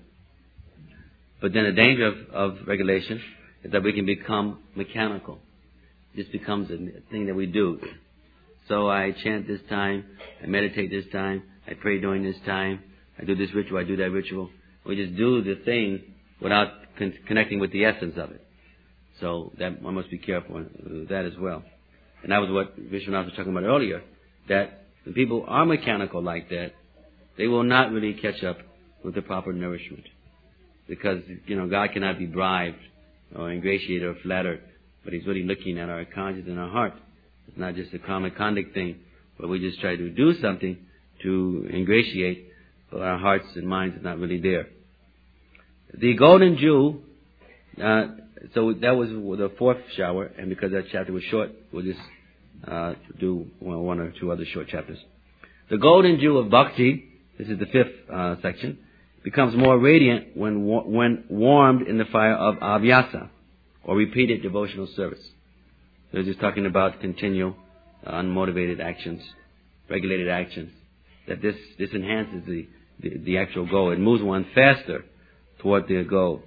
But then the danger of, of regulation is that we can become mechanical. This becomes a thing that we do. So I chant this time, I meditate this time, I pray during this time, I do this ritual, I do that ritual. We just do the thing without con- connecting with the essence of it. So that one must be careful with that as well. And that was what Vishwanath was talking about earlier, that when people are mechanical like that, they will not really catch up with the proper nourishment. Because, you know, God cannot be bribed or ingratiated or flattered, but He's really looking at our conscience and our heart. It's not just a comic thing, but we just try to do something to ingratiate, but our hearts and minds are not really there. The golden jewel, uh, so that was the fourth shower, and because that chapter was short, we'll just uh, do well, one or two other short chapters. The golden jewel of bhakti, this is the fifth uh, section, becomes more radiant when when warmed in the fire of abhyasa, or repeated devotional service. So just talking about continual, uh, unmotivated actions, regulated actions. That this this enhances the, the the actual goal. It moves one faster toward the goal.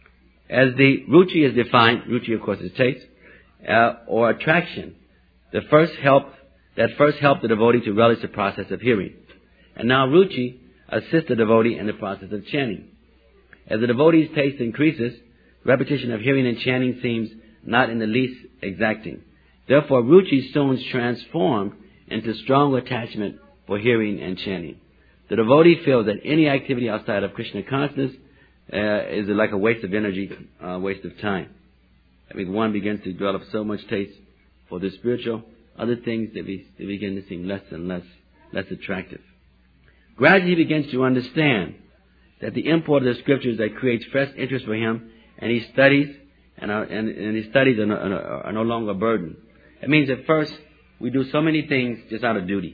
As the ruchi is defined, ruchi of course is taste, uh, or attraction. The first help that first helped the devotee to relish the process of hearing, and now ruchi assists the devotee in the process of chanting. As the devotee's taste increases, repetition of hearing and chanting seems not in the least exacting. Therefore, ruchi soon transformed into strong attachment for hearing and chanting. The devotee feels that any activity outside of Krishna consciousness uh, is like a waste of energy, a uh, waste of time. I mean, one begins to develop so much taste for the spiritual, other things they, be, they begin to seem less and less, less attractive. Gradually, he begins to understand that the import of the scriptures that creates fresh interest for him, and he studies, and, our, and, and his studies are no, are no longer a burden. It means at first we do so many things just out of duty,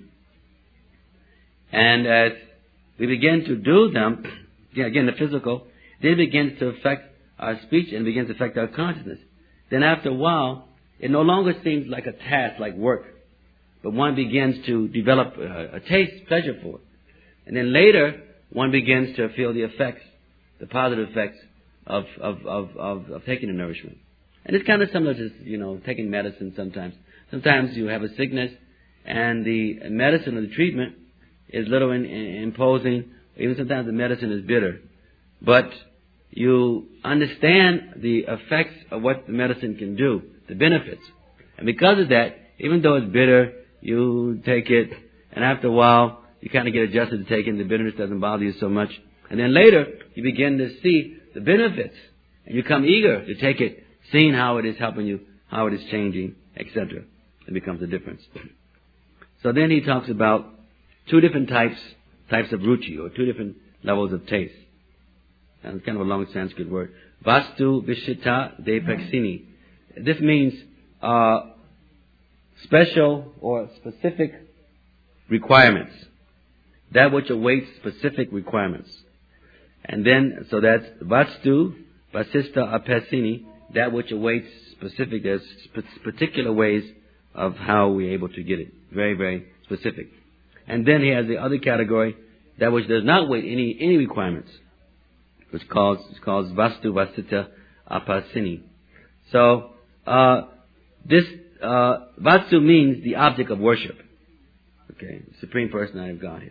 and as we begin to do them, again the physical, then it begins to affect our speech and begins to affect our consciousness. Then after a while, it no longer seems like a task, like work, but one begins to develop a, a taste, pleasure for it. And then later, one begins to feel the effects, the positive effects of, of, of, of, of taking the nourishment. And it's kind of similar to, you know, taking medicine sometimes. Sometimes you have a sickness and the medicine or the treatment is little in, in, imposing. Even sometimes the medicine is bitter. But you understand the effects of what the medicine can do, the benefits. And because of that, even though it's bitter, you take it, and after a while, you kind of get adjusted to taking it. The bitterness doesn't bother you so much. And then later, you begin to see the benefits, and you become eager to take it, seeing how it is helping you, how it is changing, et cetera. It becomes a difference. So then he talks about two different types, types of ruchi, or two different levels of taste. And it's kind of a long Sanskrit word. Vastu Vishita Depaksini. This means uh, special or specific requirements. That which awaits specific requirements. And then, so that's Vastu Vasista Apasini, that which awaits specific, there's particular ways of how we're able to get it. Very, very specific. And then he has the other category, that which does not wait any, any requirements, which calls, it's called Vastu Vasita Apasini. So, uh, this, uh, Vastu means the object of worship. Okay, Supreme Personality of Godhead.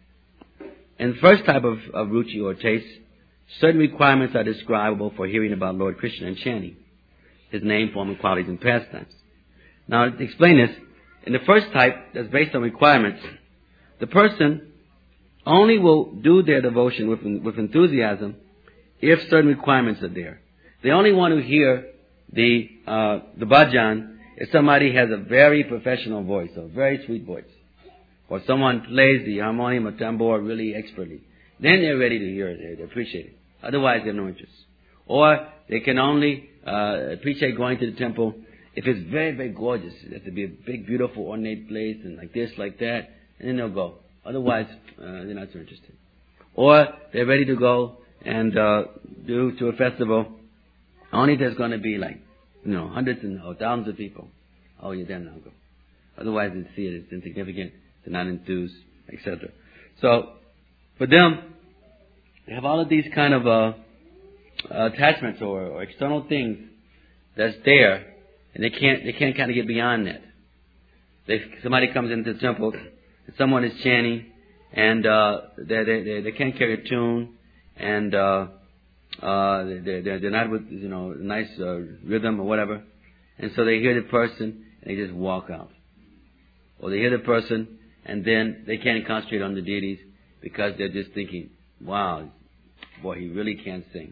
In the first type of, of ruchi or taste, certain requirements are describable for hearing about Lord Krishna and chanting His name, form, and qualities and pastimes. Now, to explain this, in the first type, that's based on requirements, the person only will do their devotion with, with enthusiasm if certain requirements are there. They only want to hear the, uh, the bhajan if somebody has a very professional voice, or a very sweet voice, or someone plays the harmonium or tambour really expertly. Then they're ready to hear it, they appreciate it. Otherwise, they have no interest. Or they can only uh, appreciate going to the temple if it's very, very gorgeous. It has to be a big, beautiful, ornate place, and like this, like that, and then they'll go. Otherwise, uh, they're not so interested. Or they're ready to go and uh, do to a festival only if there's going to be like, you know, hundreds and or thousands of people. Oh, yeah, then I'll go. Otherwise, they see it as insignificant, they're not enthused, et cetera. So, for them, they have all of these kind of uh, attachments or, or external things that's there, and they can't they can't kind of get beyond that. They, somebody comes into the temple, and someone is chanting, and uh, they, they they they can't carry a tune, and uh, uh, they they're, they're not with you know nice uh, rhythm or whatever, and so they hear the person and they just walk out, or they hear the person and then they can't concentrate on the deities because they're just thinking, wow, boy, he really can't sing.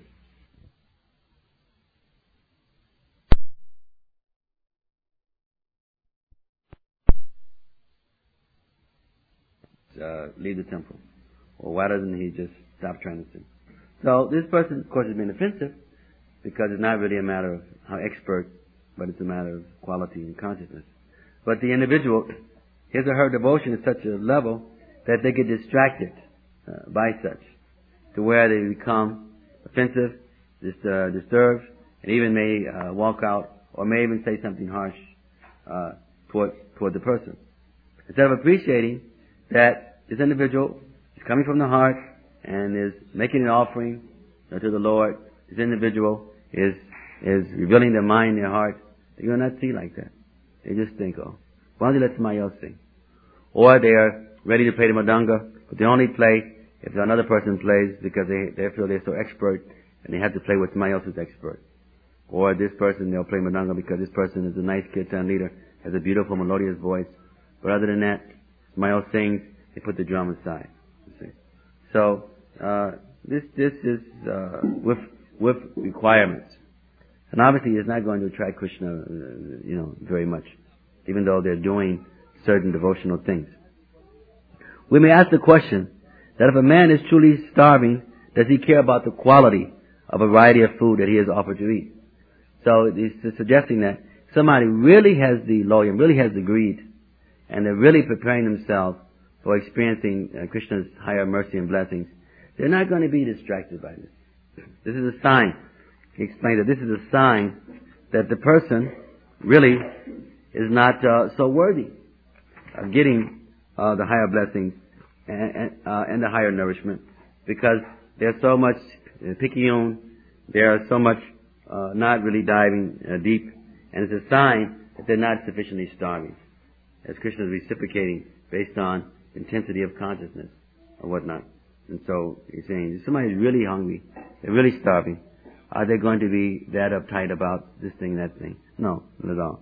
Uh, leave the temple. Or why doesn't he just stop trying to sing? So this person, of course, is being offensive because it's not really a matter of how expert, but it's a matter of quality and consciousness. But the individual, his or her devotion is such a level that they get distracted uh, by such, to where they become offensive, dis- uh, disturbed, and even may uh, walk out or may even say something harsh uh, toward toward the person. Instead of appreciating that this individual is coming from the heart and is making an offering uh, to the Lord, this individual is is revealing their mind, their heart, they will not see like that. They just think, oh, why don't they let somebody else sing? Or they are ready to play the madanga, but they only play if another person plays because they, they feel they're so expert and they have to play with somebody else who's expert. Or this person, they'll play madanga because this person is a nice kirtan leader, has a beautiful melodious voice. But other than that, somebody else sings, they put the drum aside. You see. So, uh, this, this is, uh, with, with requirements. And obviously it's not going to attract Krishna, uh, you know, very much, even though they're doing certain devotional things. We may ask the question that if a man is truly starving, does he care about the quality of a variety of food that he is offered to eat? So he's suggesting that somebody really has the loyalty, really has the greed, and they're really preparing themselves for experiencing uh, Krishna's higher mercy and blessings, they're not going to be distracted by this. This is a sign. He explained that this is a sign that the person really is not uh, so worthy of getting uh, the higher blessings and, and, uh, and the higher nourishment, because they're so much uh, picayune, they're so much uh, not really diving uh, deep, and it's a sign that they're not sufficiently starving, as Krishna is reciprocating based on intensity of consciousness or whatnot. And so he's saying, if somebody's really hungry, they're really starving, are they going to be that uptight about this thing, that thing? No, not at all.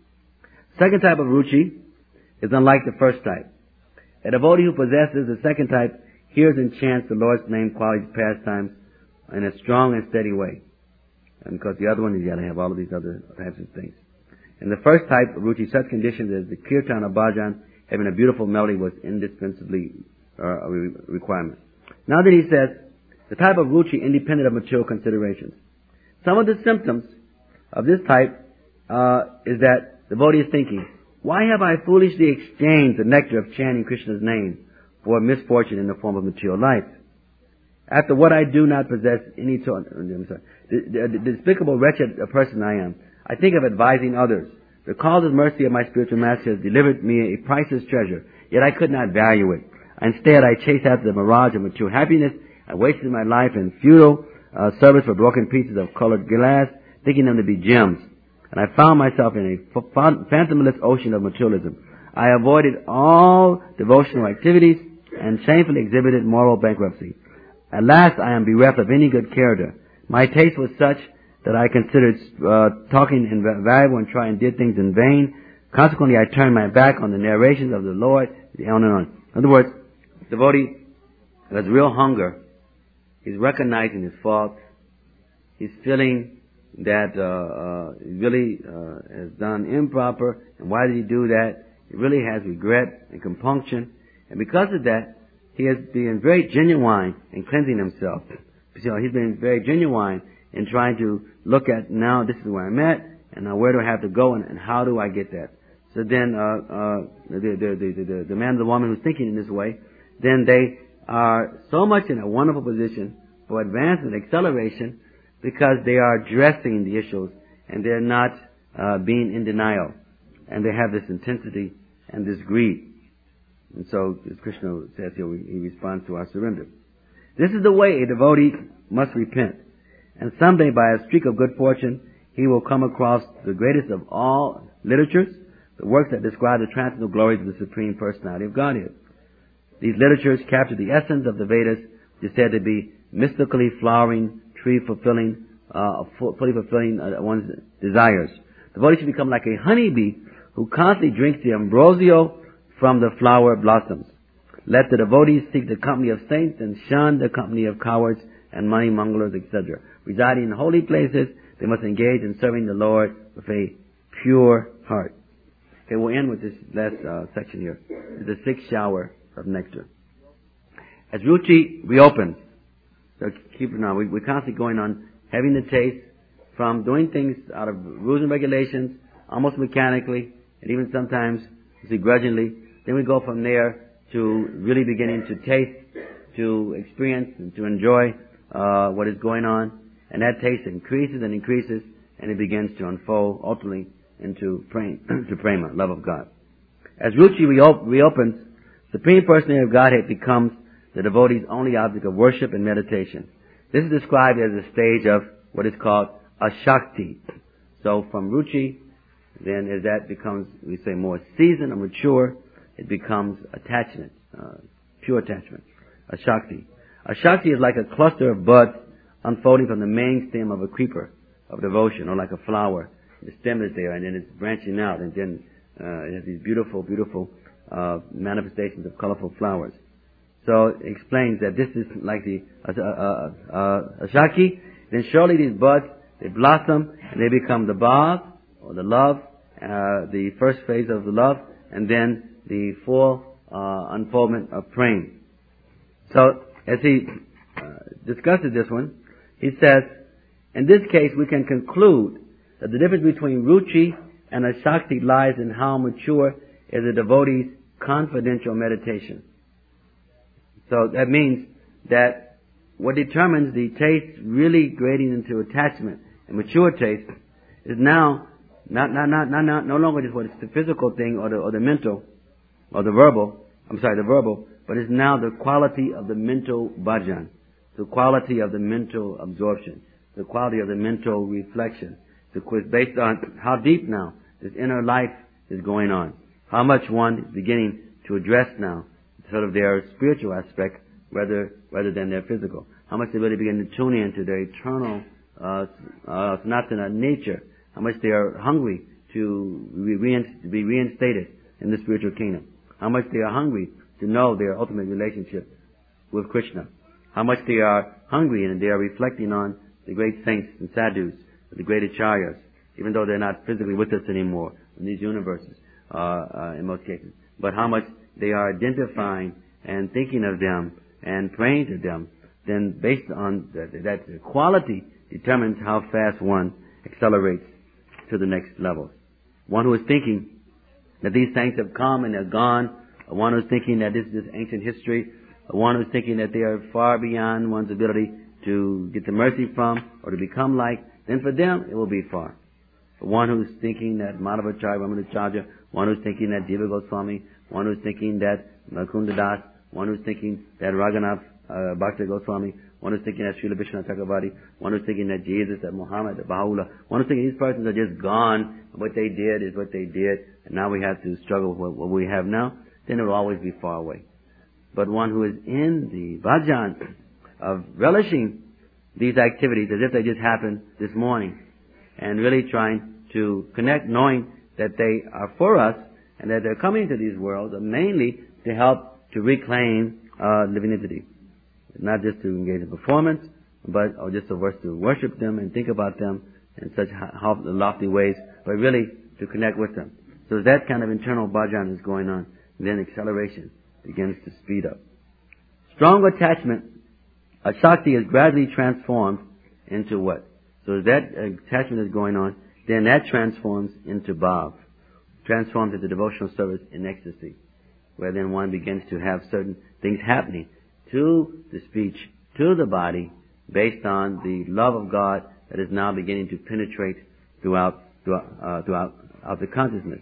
Second type of ruchi is unlike the first type. A devotee who possesses the second type hears and chants the Lord's name, qualities, pastimes in a strong and steady way. And because the other one, you got to have all of these other types of things. In the first type of ruchi, such conditions as the kirtan or bhajan, having a beautiful melody, was indispensably uh, a re- requirement. Now that he says, the type of ruchi independent of material considerations. Some of the symptoms of this type uh, is that the devotee is thinking, why have I foolishly exchanged the nectar of chanting Krishna's name for misfortune in the form of material life? After what I do not possess any to- I'm sorry, the, the, the despicable, wretched person I am, I think of advising others. The causeless mercy of my spiritual master has delivered me a priceless treasure, yet I could not value it. Instead, I chase after the mirage of material happiness. I wasted my life in futile uh, service for broken pieces of colored glass, thinking them to be gems. And I found myself in a fathomless ocean of materialism. I avoided all devotional activities and shamefully exhibited moral bankruptcy. At last, I am bereft of any good character. My taste was such that I considered uh, talking invaluable and trying did things in vain. Consequently, I turned my back on the narrations of the Lord, on and on. In other words, devotee who has real hunger, he's recognizing his faults, he's feeling that uh, uh, he really uh, has done improper, and why did he do that? He really has regret and compunction, and because of that, he has been very genuine in cleansing himself. You know, he's been very genuine in trying to look at, now this is where I'm at, and now where do I have to go, and, and how do I get that? So then, uh, uh, the, the, the, the, the man or the woman who's thinking in this way, then they are so much in a wonderful position for advancement, acceleration, because they are addressing the issues, and they're not, uh, being in denial. And they have this intensity and this greed. And so, as Krishna says here, he responds to our surrender. This is the way a devotee must repent. And someday, by a streak of good fortune, he will come across the greatest of all literatures, the works that describe the transcendental glories of the Supreme Personality of Godhead. These literatures capture the essence of the Vedas, which is said to be mystically flowering, tree fulfilling, uh, fully fulfilling uh, one's desires. The devotee should become like a honeybee who constantly drinks the ambrosio from the flower blossoms. Let the devotees seek the company of saints and shun the company of cowards and money monglers, et cetera. Residing in holy places, they must engage in serving the Lord with a pure heart. Okay, we'll end with this last uh, section here. The sixth shower of nectar. As Ruchi reopens, so keep it on, we, we're constantly going on having the taste from doing things out of rules and regulations, almost mechanically, and even sometimes begrudgingly. Then we go from there to really beginning to taste, to experience, and to enjoy uh, what is going on. And that taste increases and increases, and it begins to unfold ultimately into prema, to prema, love of God. As Ruchi reop- reopens, Supreme Personality of Godhead becomes the devotee's only object of worship and meditation. This is described as a stage of what is called Ashakti. So from Ruchi, then as that becomes, we say, more seasoned or mature, it becomes attachment, uh, pure attachment, Ashakti. Ashakti is like a cluster of buds unfolding from the main stem of a creeper of devotion, or like a flower. The stem is there, and then it's branching out, and then uh, it has these beautiful, beautiful uh, manifestations of colorful flowers. So it explains that this is like the uh, uh, uh, Ashakti. Then surely these buds, they blossom, and they become the bhav, or the love, uh, the first phase of the love, and then the full uh, unfoldment of prema. So as he uh, discusses this one, he says, in this case we can conclude that the difference between Ruchi and Ashakti lies in how mature is a devotee's confidential meditation. So that means that what determines the taste really grading into attachment and mature taste is now not not not not, not no longer just what it's the physical thing or the or the mental or the verbal. I'm sorry, the verbal, but it's now the quality of the mental bhajan, the quality of the mental absorption, the quality of the mental reflection. The quiz based on how deep now this inner life is going on, how much one is beginning to address now sort of their spiritual aspect rather rather than their physical. How much they really begin to tune into their eternal uh, uh, sanatana nature. How much they are hungry to be, rein, to be reinstated in the spiritual kingdom. How much they are hungry to know their ultimate relationship with Krishna. How much they are hungry and they are reflecting on the great saints and sadhus, the great acharyas, even though they're not physically with us anymore in these universes, uh, uh, in most cases. But how much they are identifying and thinking of them and praying to them, then based on that, that quality determines how fast one accelerates to the next level. One who is thinking that these saints have come and they're gone, one who is thinking that this is just ancient history, one who is thinking that they are far beyond one's ability to get the mercy from or to become like, then for them it will be far. For one who is thinking that Madhavacharya, Ramanujacharya, one who is thinking that Jiva Goswami, one who is thinking that Nakunda Das, one who is thinking that Raghunath uh, Bhakti Goswami, one who is thinking that Srila Vishnu Chakravarti, one who is thinking that Jesus, that Muhammad, that Baha'u'llah, one who is thinking these persons are just gone, what they did is what they did, and now we have to struggle with what we have now, then it will always be far away. But one who is in the bhajan of relishing these activities as if they just happened this morning, and really trying to connect, knowing that they are for us, and that they're coming to these worlds mainly to help to reclaim uh, divinity. Not just to engage in performance, but or just of us to worship them and think about them in such ho- lofty ways, but really to connect with them. So that kind of internal bhajan is going on. Then acceleration begins to speed up. Strong attachment, a Shakti is gradually transformed into what? So as that attachment is going on, then that transforms into bhav, transforms into devotional service in ecstasy, where then one begins to have certain things happening to the speech, to the body, based on the love of God that is now beginning to penetrate throughout throughout, uh, throughout of the consciousness.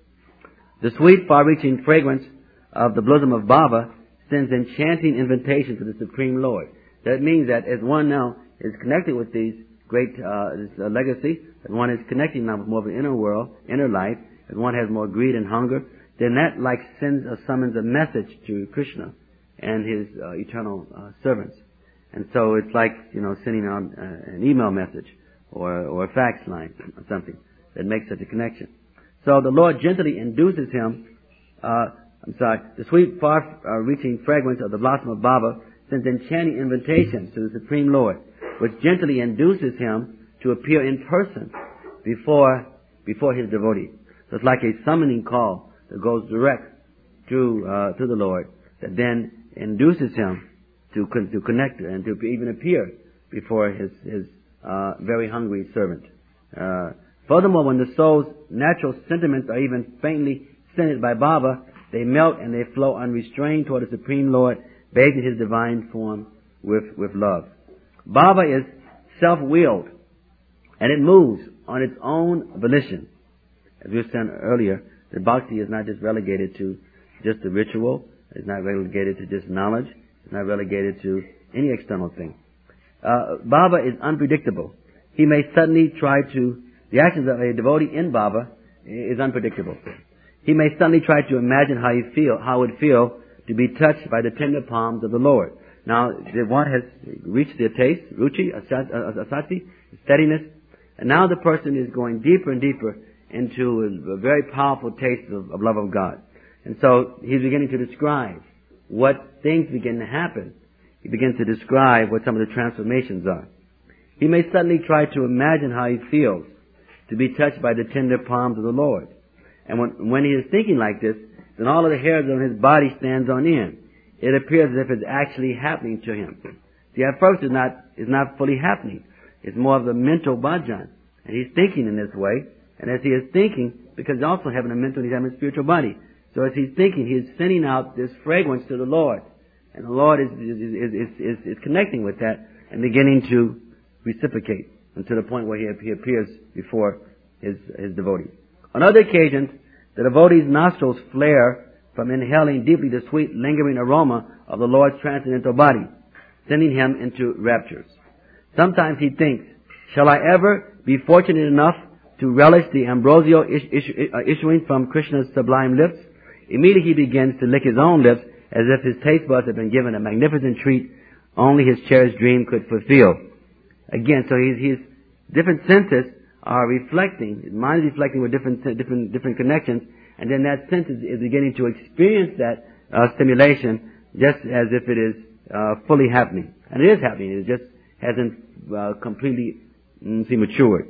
The sweet, far-reaching fragrance of the bosom of Baba sends enchanting invitation to the Supreme Lord. That means that as one now is connected with these great uh, this, uh, legacy, as one is connecting now with more of an inner world, inner life, as one has more greed and hunger, then that like sends or summons a message to Krishna and his uh, eternal uh, servants. And so it's like, you know, sending out uh, an email message or, or a fax line or something that makes such a connection. So the Lord gently induces him, uh, I'm sorry, the sweet, far-reaching fragrance of the blossom of Baba sends enchanting invitations to the Supreme Lord, which gently induces him to appear in person before, before his devotee. So it's like a summoning call that goes direct to, uh, to the Lord, that then induces him to con- to connect and to even appear before his his uh, very hungry servant. Uh, furthermore, when the soul's natural sentiments are even faintly scented by Baba, they melt and they flow unrestrained toward the Supreme Lord, bathed in his divine form with with love. Baba is self-willed, and it moves on its own volition. As we were saying earlier, the bhakti is not just relegated to just the ritual. It's not relegated to just knowledge. It's not relegated to any external thing. Uh, Baba is unpredictable. He may suddenly try to, the actions of a devotee in Baba is unpredictable. He may suddenly try to imagine how he feel, how it would feel to be touched by the tender palms of the Lord. Now, the one has reached the taste, ruchi, asati, steadiness, and now the person is going deeper and deeper into a, a very powerful taste of, of love of God. And so he's beginning to describe what things begin to happen. He begins to describe what some of the transformations are. He may suddenly try to imagine how he feels to be touched by the tender palms of the Lord. And when, when he is thinking like this, then all of the hairs on his body stands on end. It appears as if it's actually happening to him. See, at first it's not, it's not fully happening. It's more of the mental bhajan. And he's thinking in this way. And as he is thinking, because he's also having a mental, he's having a spiritual body. So as he's thinking, he is sending out this fragrance to the Lord. And the Lord is, is, is, is, is connecting with that and beginning to reciprocate, and to the point where he, he appears before his, his devotee. On other occasions, the devotee's nostrils flare from inhaling deeply the sweet, lingering aroma of the Lord's transcendental body, sending him into raptures. Sometimes he thinks, shall I ever be fortunate enough to relish the ambrosial is, is, uh, issuing from Krishna's sublime lips? Immediately he begins to lick his own lips as if his taste buds have been given a magnificent treat only his cherished dream could fulfill. Again, so his, his different senses are reflecting, his mind is reflecting with different, different, different connections, and then that sense is, is beginning to experience that uh, stimulation just as if it is uh, fully happening. And it is happening, it just hasn't uh, completely mm, see, matured.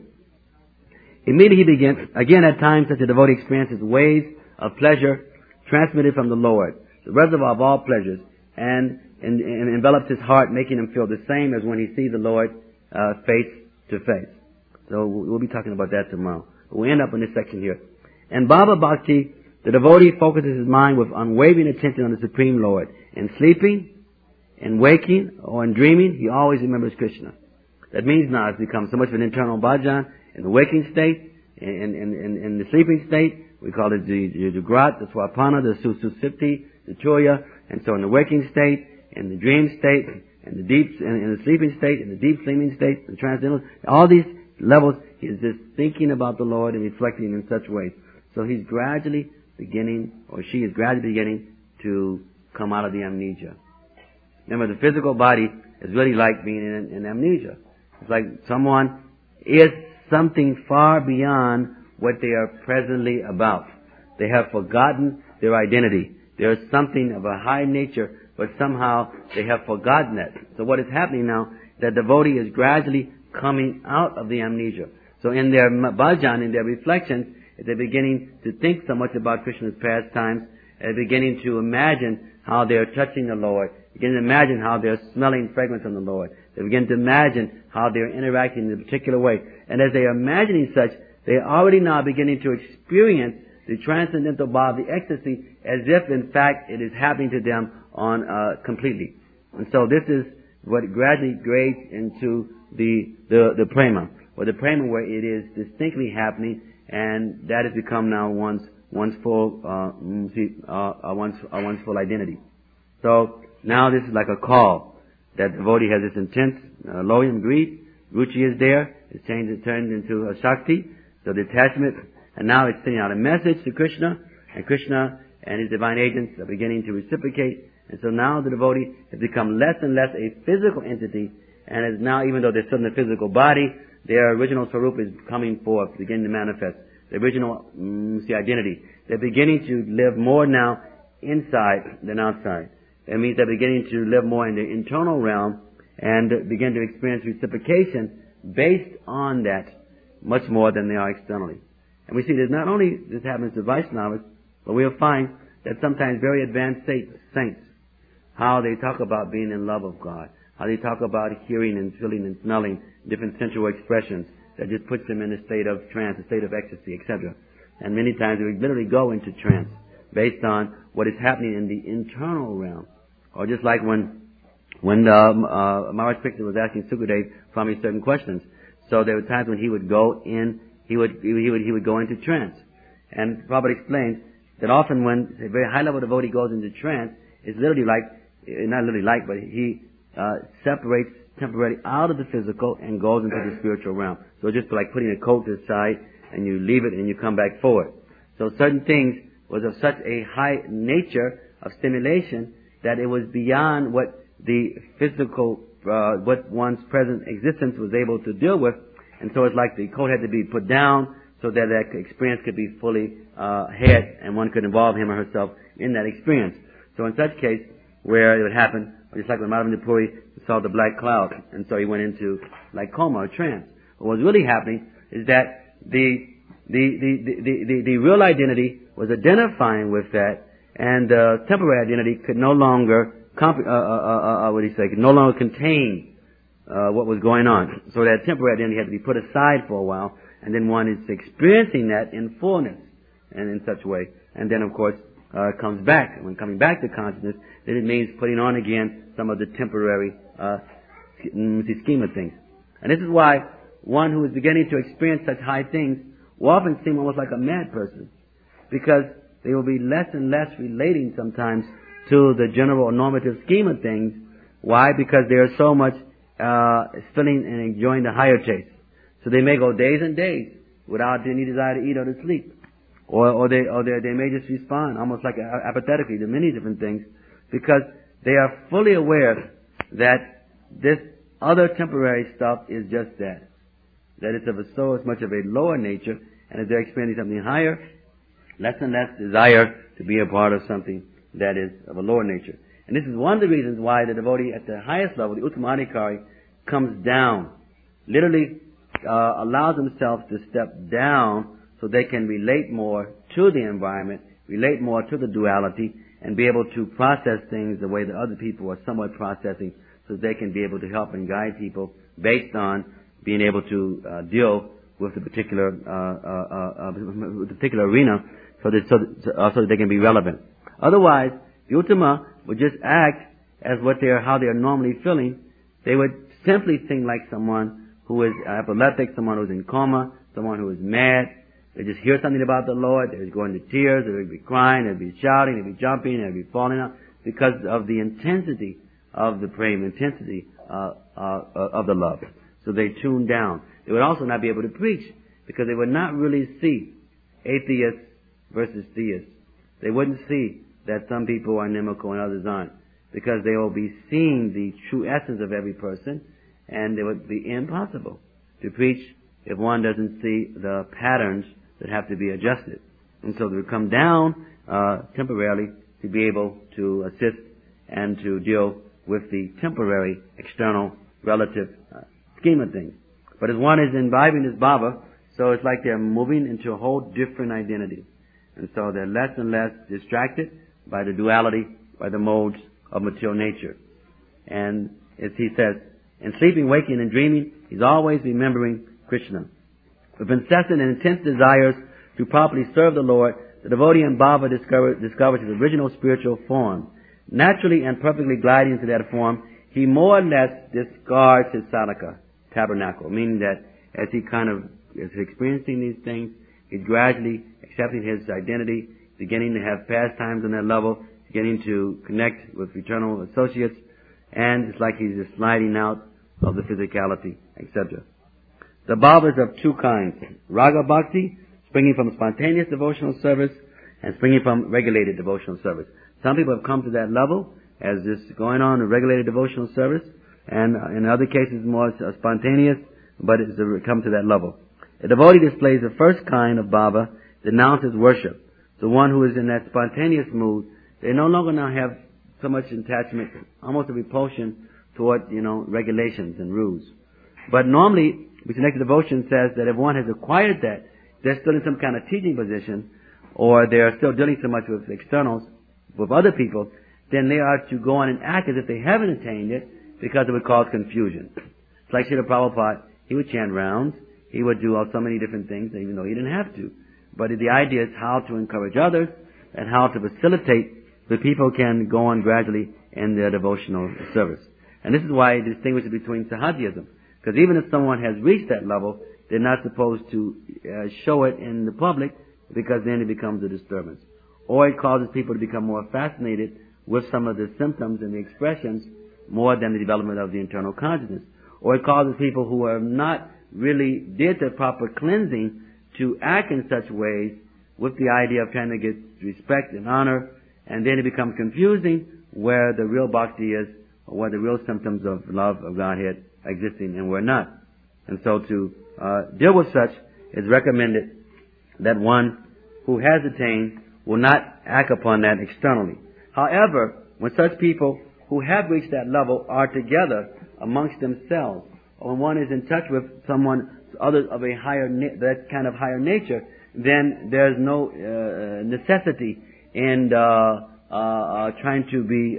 Immediately he begins, again at times such a devotee experiences waves of pleasure transmitted from the Lord, the reservoir of all pleasures, and, and, and envelops his heart, making him feel the same as when he sees the Lord uh, face to face. So we'll be talking about that tomorrow. We'll end up in this section here. In Baba Bhakti, the devotee focuses his mind with unwavering attention on the Supreme Lord. In sleeping, in waking, or in dreaming, he always remembers Krishna. That means now it's become so much of an internal bhajan. In the waking state, in, in, in, in the sleeping state, we call it the, the Jagrat, the Swapana, the Susupti, the Choya. And so in the waking state, in the dream state, in the deep, in, in the sleeping state, in the deep sleeping state, the transcendental, all these levels, he is just thinking about the Lord and reflecting in such ways. So he's gradually beginning, or she is gradually beginning to come out of the amnesia. Remember, the physical body is really like being in, in amnesia. It's like someone is something far beyond what they are presently about. They have forgotten their identity. There is something of a high nature, but somehow they have forgotten that. So what is happening now, the devotee is gradually coming out of the amnesia. So in their bhajan, in their reflections, they're beginning to think so much about Krishna's pastimes, they're beginning to imagine how they're touching the Lord, beginning to imagine how they're smelling fragrance from the Lord. They begin to imagine how they're interacting in a particular way. And as they are imagining such, they are already now beginning to experience the transcendental bhav, the ecstasy, as if in fact it is happening to them on uh, completely. And so this is what gradually grades into the the, the prema, or the prema where it is distinctly happening, and that has become now one's one's full uh, uh, uh, one's uh, one's full identity. So now this is like a call that the devotee has this intense uh, loyal greed. Ruchi is there. It's changed, it turned into a shakti, so detachment, and now it's sending out a message to Krishna, and Krishna and his divine agents are beginning to reciprocate. And so now the devotee has become less and less a physical entity, and is now, even though they're still in the physical body, their original swarup is coming forth, beginning to manifest. The original mm, see, identity. They're beginning to live more now inside than outside. That means they're beginning to live more in the internal realm and begin to experience reciprocation based on that much more than they are externally. And we see that not only this happens to Vaishnavas, but we'll find that sometimes very advanced saints, how they talk about being in love of God, how they talk about hearing and feeling and smelling different sensual expressions that just puts them in a state of trance, a state of ecstasy, et cetera. And many times they literally go into trance based on what is happening in the internal realm. Or just like when when um, uh, Maharaj Krishna was asking Sukadev Swami certain questions. So there were times when he would go in, he would he would he would go into trance. And Prabhupada explains that often when a very high level devotee goes into trance, it's literally like, not literally like, but he uh, separates temporarily out of the physical and goes into the spiritual realm. So it's just like putting a coat to the side and you leave it and you come back forward. So certain things was of such a high nature of stimulation that it was beyond what the physical, uh, what one's present existence was able to deal with. And so it's like the coat had to be put down so that that experience could be fully uh, had and one could involve him or herself in that experience. So in such case, where it would happen, just like when Madhavendra Puri saw the black cloud, and so he went into like coma or trance. What was really happening is that the the the the the, the real identity was identifying with that, and the temporary identity could no longer comp- uh, uh, uh, uh, what do you say? Could no longer contain uh, what was going on. So that temporary identity had to be put aside for a while, and then one is experiencing that in fullness and in such a way, and then of course uh, comes back. And when coming back to consciousness, then it means putting on again some of the temporary uh, scheme of things. And this is why one who is beginning to experience such high things will often seem almost like a mad person, because they will be less and less relating sometimes to the general normative scheme of things. Why? Because they are so much uh, feeling and enjoying the higher taste. So they may go days and days without any desire to eat or to sleep. Or, or they, or they, they may just respond almost like apathetically to many different things, because they are fully aware that this other temporary stuff is just that. That it's of a so much of a lower nature, and as they're experiencing something higher, less and less desire to be a part of something that is of a lower nature. And this is one of the reasons why the devotee at the highest level, the Uttamadhikari, comes down, literally uh, allows themselves to step down so they can relate more to the environment, relate more to the duality, and be able to process things the way that other people are somewhat processing, so they can be able to help and guide people based on being able to uh, deal with the particular uh, uh, uh, with the particular arena, so that so that, uh, so that they can be relevant. Otherwise, the Uttama would just act as what they are, how they are normally feeling. They would simply think like someone who is epileptic, someone who is in coma, someone who is mad. They just hear something about the Lord, they would go into tears, they would be crying, they would be shouting, they would be jumping, they would be falling out, because of the intensity of the prema, intensity uh, uh, of the love. So they tune down. They would also not be able to preach, because they would not really see atheists versus theists. They wouldn't see that some people are inimical and others aren't, because they will be seeing the true essence of every person, and it would be impossible to preach if one doesn't see the patterns that have to be adjusted. And so they would come down uh, temporarily to be able to assist and to deal with the temporary, external, relative uh, scheme of things. But as one is imbibing this bhava, so it's like they're moving into a whole different identity. And so they're less and less distracted by the duality, by the modes of material nature. And as he says, in sleeping, waking, and dreaming, he's always remembering Krishna. With incessant and intense desires to properly serve the Lord, the devotee in bhava discover, discovers his original spiritual form. Naturally and perfectly gliding into that form, he more or less discards his sadhaka, tabernacle, meaning that as he kind of is experiencing these things, he's gradually accepting his identity, beginning to have pastimes on that level, beginning to connect with eternal associates, and it's like he's just sliding out of the physicality, et cetera. The bhava is of two kinds: raga bhakti, springing from spontaneous devotional service, and springing from regulated devotional service. Some people have come to that level as just going on a regulated devotional service, and in other cases more spontaneous, but it's come to that level. A devotee displays the first kind of bhava, denounces worship. The one who is in that spontaneous mood, they no longer now have so much attachment, almost a repulsion toward, you know, regulations and rules. But normally, Connected Devotion says that if one has acquired that, they're still in some kind of teaching position, or they're still dealing so much with externals, with other people, then they are to go on and act as if they haven't attained it, because it would cause confusion. It's like Srila Prabhupada, he would chant rounds, he would do all so many different things, even though he didn't have to. But the idea is how to encourage others, and how to facilitate so people can go on gradually in their devotional service. And this is why he distinguishes between sahajism. Because even if someone has reached that level, they're not supposed to uh, show it in the public, because then it becomes a disturbance. Or it causes people to become more fascinated with some of the symptoms and the expressions more than the development of the internal consciousness. Or it causes people who have not really did the proper cleansing to act in such ways with the idea of trying to get respect and honor, and then it becomes confusing where the real bhakti is, or where the real symptoms of love of Godhead are existing and where not. And so to uh, deal with such, it's recommended that one who has attained will not act upon that externally. However, when such people who have reached that level are together amongst themselves, or when one is in touch with someone other of a higher, na- that kind of higher nature, then there's no uh, necessity in uh, uh, uh, trying to be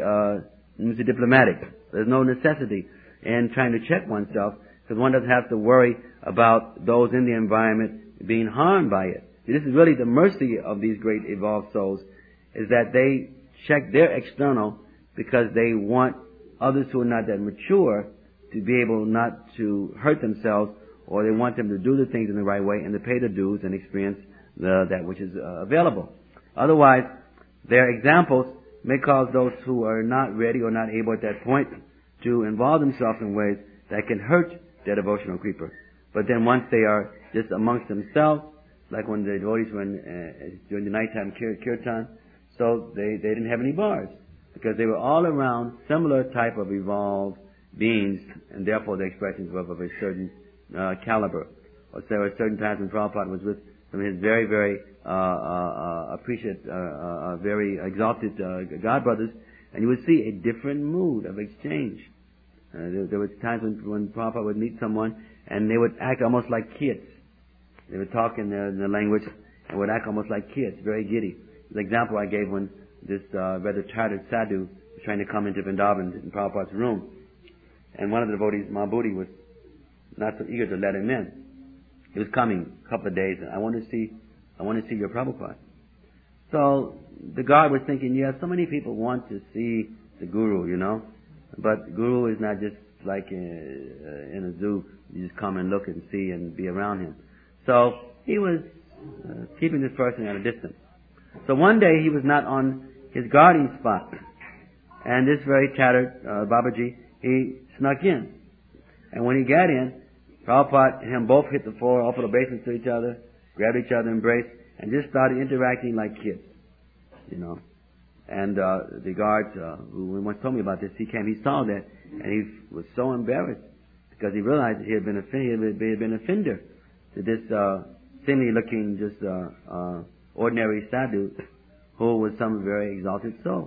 uh, diplomatic. There's no necessity in trying to check oneself, because one doesn't have to worry about those in the environment being harmed by it. See, this is really the mercy of these great evolved souls, is that they check their external because they want others who are not that mature to be able not to hurt themselves, or they want them to do the things in the right way and to pay the dues and experience the, that which is uh, available. Otherwise, their examples may cause those who are not ready or not able at that point to involve themselves in ways that can hurt their devotional creeper. But then once they are just amongst themselves, like when the devotees were in, uh, during the nighttime kir- kirtan, so they, they didn't have any bars, because they were all around similar type of evolved beings, and therefore the expressions were of a certain uh, caliber. Or so there were certain times when Prabhupada was with some of his very, very uh, uh, appreciate, uh, uh, very exalted uh, God brothers, and you would see a different mood of exchange. Uh, there, there were times when, when Prabhupada would meet someone, and they would act almost like kids. They would talk in their, in their language, and would act almost like kids, very giddy. The example I gave when this uh, rather tattered sadhu was trying to come into Vrindavan in Prabhupada's room, and one of the devotees, Mahabhuti, was not so eager to let him in. He was coming a couple of days, and I want to see, I want to see your Prabhupada. So the guard was thinking, yeah, so many people want to see the guru, you know, but guru is not just like in, uh, in a zoo. You just come and look and see and be around him. So he was uh, keeping this person at a distance. So one day he was not on his guarding spot, and this very tattered uh, Babaji, he snuck in. And when he got in, Prabhupada and him both hit the floor, offered obeisance to each other, grabbed each other, embraced, and just started interacting like kids, you know. And uh, the guard uh, who once told me about this, he came, he saw that, and he was so embarrassed because he realized that he had been a he had been a offender to this uh, seemingly looking just uh, uh, ordinary sadhu who was some very exalted soul.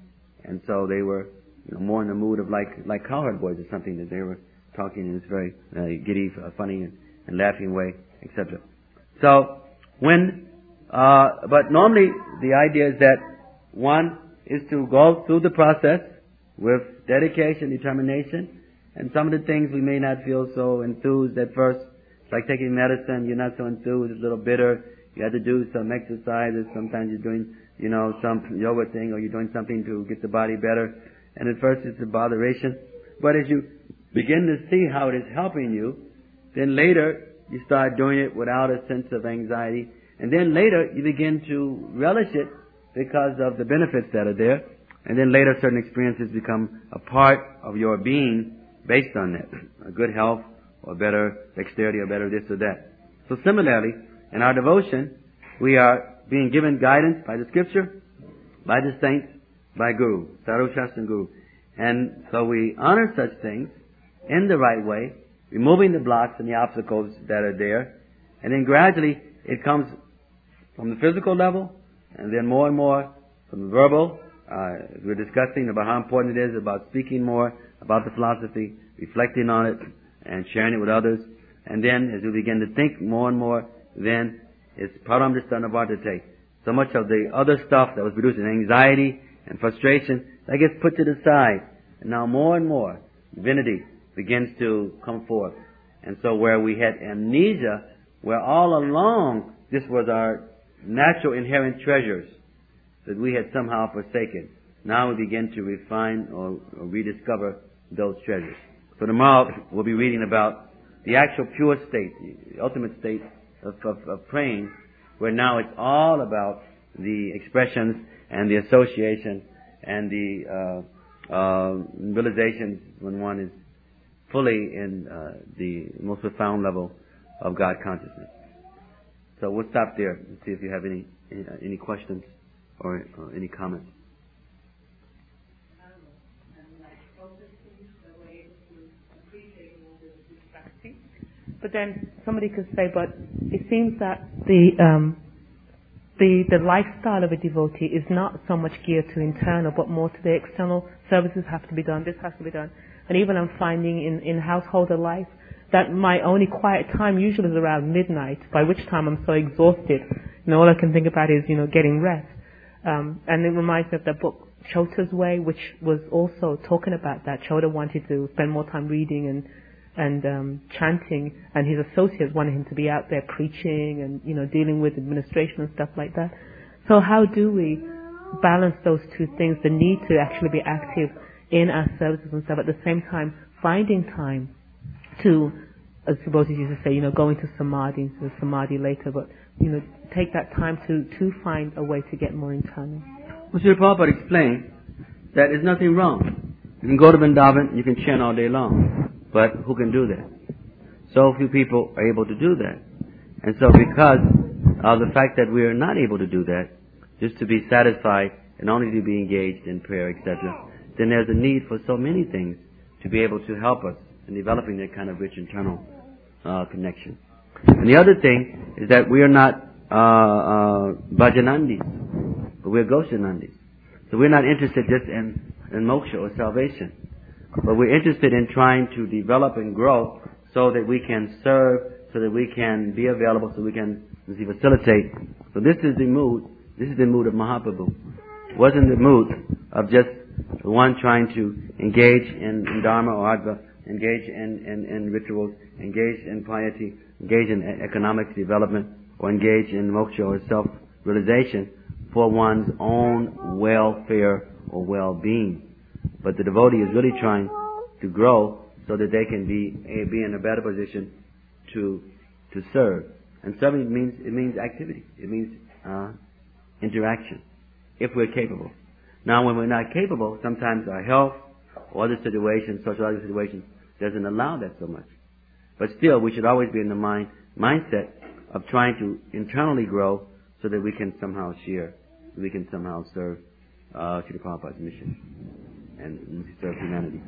And so they were, you know, more in the mood of like, like cowherd boys or something, that they were talking in this very uh, giddy, uh, funny and, and laughing way, et cetera. So, when, uh, but normally the idea is that one is to go through the process with dedication, determination, and some of the things we may not feel so enthused at first. It's like taking medicine, you're not so enthused, it's a little bitter. You have to do some exercises. Sometimes you're doing, you know, some yoga thing, or you're doing something to get the body better. And at first it's a botheration. But as you begin to see how it is helping you, then later you start doing it without a sense of anxiety. And then later you begin to relish it because of the benefits that are there. And then later certain experiences become a part of your being based on that. A good health, or better dexterity, or better this or that. So similarly, in our devotion, we are being given guidance by the scripture, by the saints, by Guru, Sadhu Shastra and Guru. And so we honor such things in the right way, removing the blocks and the obstacles that are there. And then gradually it comes from the physical level, and then more and more from the verbal. Uh, we're discussing about how important it is about speaking more about the philosophy, reflecting on it, and sharing it with others. And then as we begin to think more and more, then it's paramdristanavardhate. So much of the other stuff that was producing anxiety and frustration, that gets put to the side. And now more and more, divinity begins to come forth. And so where we had amnesia, where all along this was our natural inherent treasures that we had somehow forsaken, now we begin to refine or, or rediscover those treasures. So tomorrow we'll be reading about the actual pure state, the ultimate state of, of, of praying, where now it's all about the expressions and the association and the uh, uh, realizations when one is fully in uh, the most profound level of God consciousness. So we'll stop there and see if you have any any, any questions or, or any comments. But then somebody could say, but it seems that the um, the the lifestyle of a devotee is not so much geared to internal, but more to the external. Services have to be done, this has to be done. And even I'm finding in, in householder life that my only quiet time usually is around midnight, by which time I'm so exhausted. You know, all I can think about is, you know, getting rest. Um, and it reminds me of the book Chota's Way, which was also talking about that. Chota wanted to spend more time reading and and um, chanting, and his associates wanted him to be out there preaching and, you know, dealing with administration and stuff like that. So how do we balance those two things, the need to actually be active in our services and stuff, at the same time finding time to, as Subodhi used to say, you know, go into samadhi, into samadhi later, but, you know, take that time to, to find a way to get more internal. Well, Srila Prabhupada explained that there's nothing wrong. You can go to Vrindavan, you can chant all day long. But who can do that? So few people are able to do that. And so because of the fact that we are not able to do that, just to be satisfied and only to be engaged in prayer, et cetera, then there's a need for so many things to be able to help us in developing that kind of rich internal uh, connection. And the other thing is that we are not uh, uh, bhajanandis, but we're goshanandis. So we're not interested just in, in moksha or salvation. But we're interested in trying to develop and grow so that we can serve, so that we can be available, so we can facilitate. So this is the mood, this is the mood of Mahaprabhu. It wasn't the mood of just one trying to engage in, in Dharma or Adva, engage in, in, in rituals, engage in piety, engage in economic development, or engage in moksha or self-realization for one's own welfare or well-being. But the devotee is really trying to grow so that they can be be in a better position to to serve. And serving means it means activity. It means uh, interaction. If we're capable. Now, when we're not capable, sometimes our health or other situations, social other situations, doesn't allow that so much. But still, we should always be in the mind mindset of trying to internally grow so that we can somehow share, we can somehow serve uh, Srila Prabhupada's mission and serve humanity.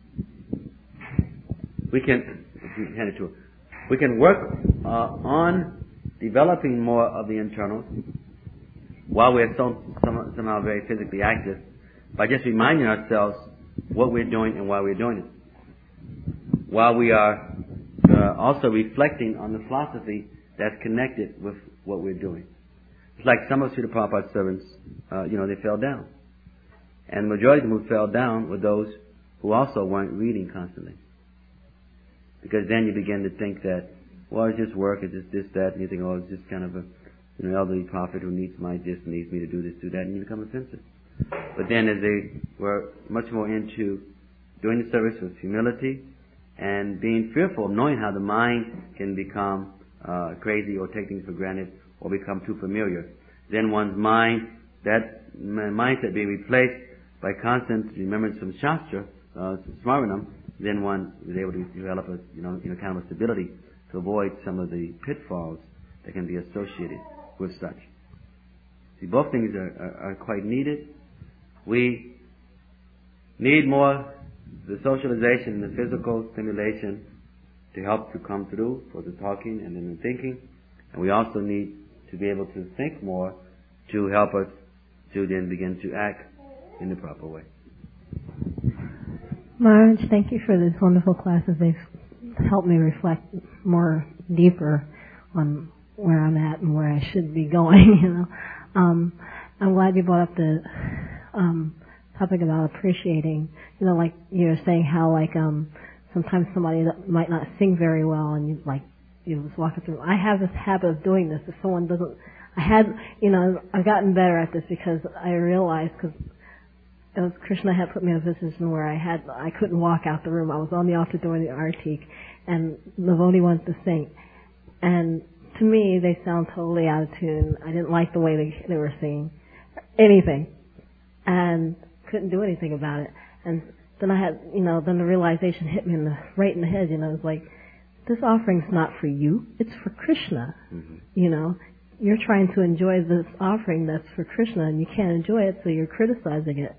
We can, if we hand it to her, we can work uh, on developing more of the internals while we're so, some, somehow very physically active, by just reminding ourselves what we're doing and why we're doing it. While we are uh, also reflecting on the philosophy that's connected with what we're doing. It's like some of Srila Prabhupada's servants, uh, you know, they fell down. And the majority of them who fell down were those who also weren't reading constantly. Because then you begin to think that, well, it's just work, it's just this, that, and you think, oh, it's just kind of a, you know, elderly prophet who needs my this, needs me to do this, do that, and you become offensive. But then as they were much more into doing the service with humility and being fearful of knowing how the mind can become uh, crazy or take things for granted or become too familiar, then one's mind, that mindset being replaced by constant remembrance from Shastra, uh, Smaranam, then one was able to develop a, you know, you know, kind of a stability to avoid some of the pitfalls that can be associated with such. See, both things are, are, are quite needed. We need more the socialization and the physical stimulation to help to come through for the talking and then the thinking. And we also need to be able to think more to help us to then begin to act in the proper way. Maharaj, thank you for these wonderful classes. They've helped me reflect more deeper on where I'm at and where I should be going, you know. Um, I'm glad you brought up the um, topic about appreciating, you know, like you were saying how, like, um, sometimes somebody that might not sing very well and you, like, you just walk through. I have this habit of doing this. If someone doesn't, I had, you know, I've gotten better at this because I realized, because it was Krishna had put me in a position where I had, I couldn't walk out the room. I was on the altar doing the artik, and Lavoni wanted to sing. And to me, they sound totally out of tune. I didn't like the way they, they were singing anything, and couldn't do anything about it. And then I had, you know, then the realization hit me in the, right in the head, you know, it's like, this offering's not for you, it's for Krishna. Mm-hmm. You know, you're trying to enjoy this offering that's for Krishna, and you can't enjoy it, so you're criticizing it.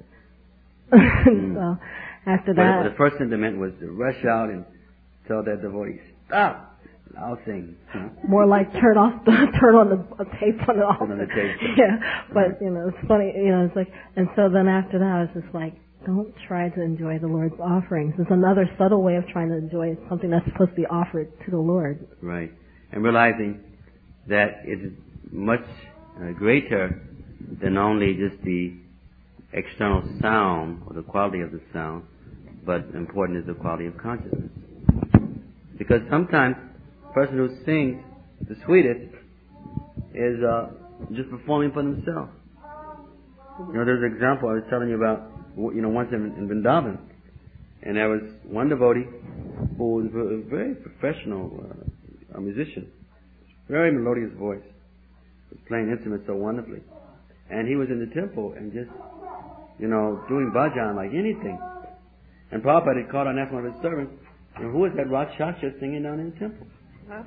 Mm. So after that, but the first thing they meant was to rush out and tell that devotee, stop, I'll sing. Huh? More like turn off the turn on the tape on the altar. On the tape. Yeah, but you know, it's funny. You know, it's like, and so then after that, it's just like, don't try to enjoy the Lord's offerings. It's another subtle way of trying to enjoy something that's supposed to be offered to the Lord. Right, and realizing that it is much uh, greater than only just the external sound or the quality of the sound, but important is the quality of consciousness. Because sometimes the person who sings the sweetest is uh, just performing for themselves. You know, there's an example I was telling you about, you know, once in, in Vrindavan, and there was one devotee who was a very professional uh, a musician, very melodious voice, was playing instruments so wonderfully. And he was in the temple and just, you know, doing bhajan like anything. And Prabhupada had called on that one of his servants, and who was that Rakshasa singing down in the temple? Huh?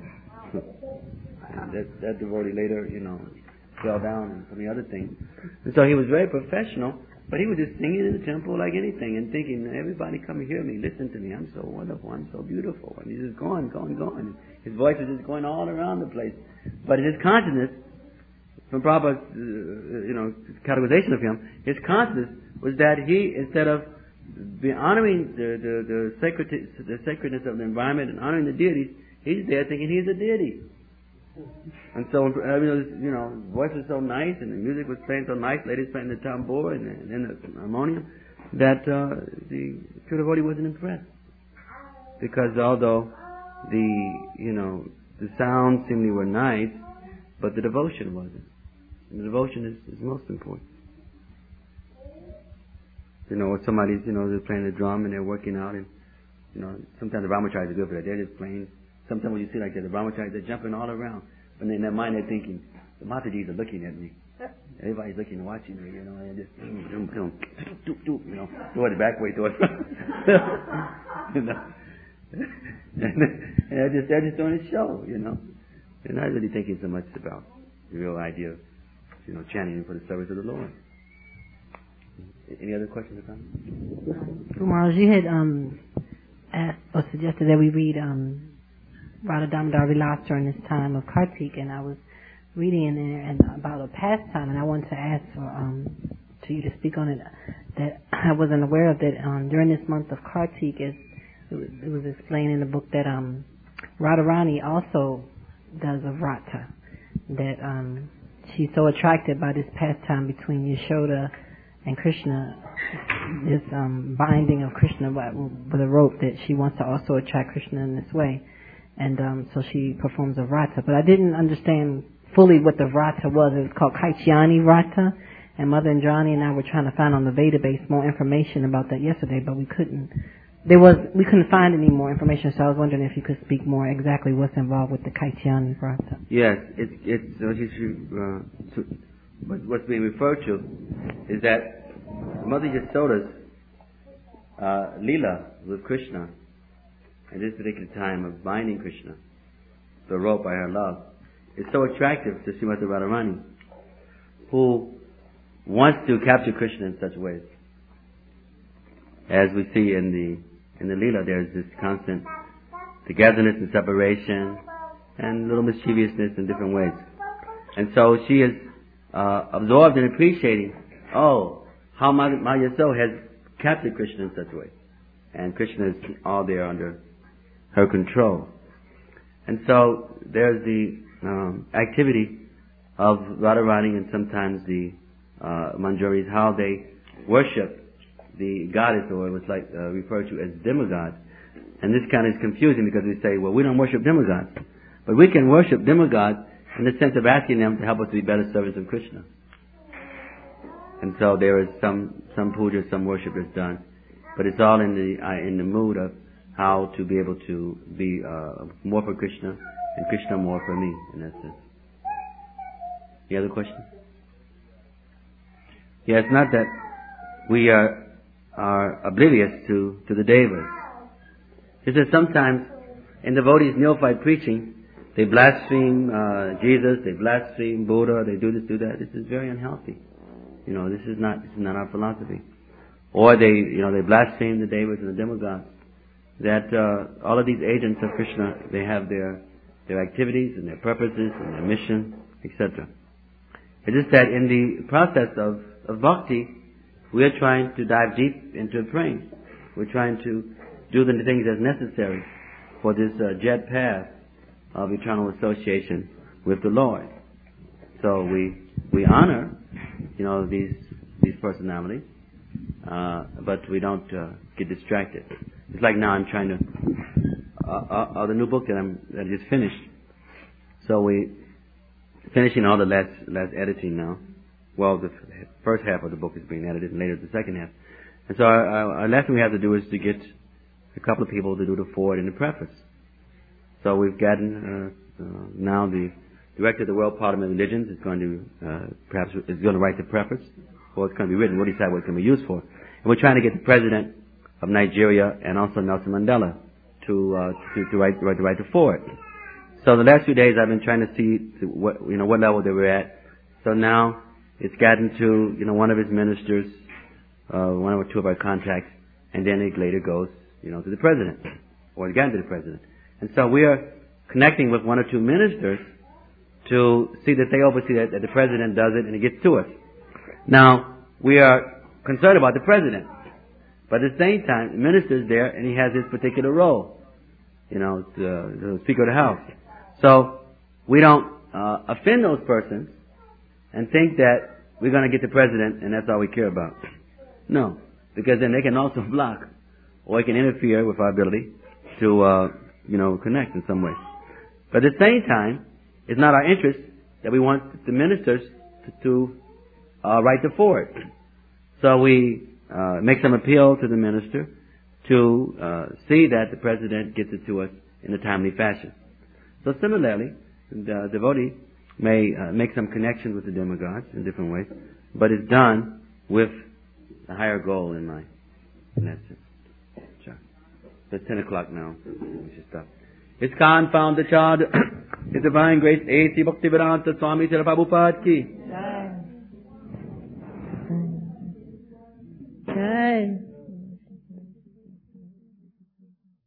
And that, that devotee later, you know, fell down and some of the other things. And so he was very professional, but he was just singing in the temple like anything and thinking, everybody come and hear me, listen to me, I'm so wonderful, I'm so beautiful. And he's just going, going, going. His voice was just going all around the place. But his consciousness, from Prabhupada's, uh, you know, categorization of him, his consciousness was that he, instead of be honoring the, the, the, sacred, the sacredness of the environment and honoring the deities, he's there thinking he's a deity. And so, I mean, you know, his voice was so nice and the music was playing so nice, ladies playing the tambour and, and the harmonium, that uh, the true devotee wasn't impressed. Because although the, you know, the sounds seemingly were nice, but the devotion wasn't. And the devotion is, is most important. You know, if somebody's, you know, they're playing the drum and they're working out, and, you know, sometimes the brahmacharis are good for that. They're just playing. Sometimes when you see like that, the brahmacharis, they're jumping all around. But in their mind, they're thinking, the Matajis are looking at me. Everybody's looking and watching me, you know, and just, doom, doom, doop, doop, you know, toward the back way, toward you know. And they're just, they're just doing a show, you know. They're not really thinking so much about the real idea of, you know, chanting for the service of the Lord. Any other questions or comments? Maharaj, you had um, asked or suggested that we read um, Radha Damodar Vilas during this time of Kartik, and I was reading in there and about a pastime, and I wanted to ask for, um, to you to speak on it, that I wasn't aware of that um, during this month of Kartik, it, it, was, it was explained in the book that um, Radharani also does a vrata, that um, she's so attracted by this pastime between Yashoda and Krishna, this um, binding of Krishna by, with a rope, that she wants to also attract Krishna in this way. And um, so she performs a vrata. But I didn't understand fully what the vrata was. It was called Kaityani vrata. And Mother and Johnny and I were trying to find on the Vedabase more information about that yesterday, but we couldn't. There was we couldn't find any more information. So I was wondering if you could speak more exactly what's involved with the Kaityani vrata. Yes, it's it's what you should, uh, to, what, what's being referred to is that Mother Yasoda's uh, lila with Krishna at this particular time of binding Krishna, the rope by her love, is so attractive to Srimati Radharani, who wants to capture Krishna in such ways. As we see in the in the lila, there's this constant togetherness and separation, and little mischievousness in different ways. And so she is uh, absorbed in appreciating, oh, how Maya Yasoda has captured Krishna in such a way, and Krishna is all there under her control. And so there's the um, activity of Radharani and sometimes the uh, Manjaris, how they worship the goddess, or what's like uh, referred to as demigods. And this kind of is confusing because we say, well, we don't worship demigods, but we can worship demigods in the sense of asking them to help us to be better servants of Krishna. And so there is some some puja, some worship that's done, but it's all in the uh, in the mood of how to be able to be uh, more for Krishna and Krishna more for me, in that sense. Any other questions? Yeah, it's not that we are are oblivious to, to the devas. It's that sometimes in devotees' neophyte preaching, they blaspheme uh, Jesus, they blaspheme Buddha, they do this, do that. This is very unhealthy. You know, this is not this is not our philosophy. Or they, you know, they blaspheme the devas and the demigods. That uh, all of these agents of Krishna, they have their their activities and their purposes and their mission, et cetera. It's just that in the process of, of bhakti, we are trying to dive deep into praying. We're trying to do the things as necessary for this uh, jet path of eternal association with the Lord. So we we honor, you know, these these personalities, uh, but we don't uh, get distracted. It's like now I'm trying to, uh, uh, uh, the new book that I'm, that I just finished. So we, finishing all the last, last editing now. Well, the first half of the book is being edited and later the second half. And so our, our last thing we have to do is to get a couple of people to do the foreword and the preface. So we've gotten, uh, uh, now the director of the World Parliament of Religions is going to, uh, perhaps is going to write the preface, or it's going to be written. We'll decide what it can be used for. And we're trying to get the president of Nigeria and also Nelson Mandela to uh, to, to write to write, to write the foreword. So the last few days I've been trying to see to what you know what level they were at. So now it's gotten to you know one of his ministers, uh, one or two of our contacts, and then it later goes you know to the president, or it's gotten to the president. And so we are connecting with one or two ministers to see that they oversee that, that the president does it and it gets to us. Now we are concerned about the president. But at the same time, the minister's there, and he has his particular role, you know, the, the Speaker of the House. So we don't uh, offend those persons and think that we're going to get the president, and that's all we care about. No, because then they can also block, or they can interfere with our ability to, uh, you know, connect in some way. But at the same time, it's not our interest that we want the ministers to, to uh, write the foreword. So we Uh, make some appeal to the minister to uh, see that the president gets it to us in a timely fashion. So similarly, the devotee may uh, make some connections with the demigods in different ways, but it's done with a higher goal in mind. In that sense. Sure. So it's ten o'clock now. We should stop. It's Khan found the child. His divine grace, A C Bhaktivedanta Swami Srila Prabhupada ki.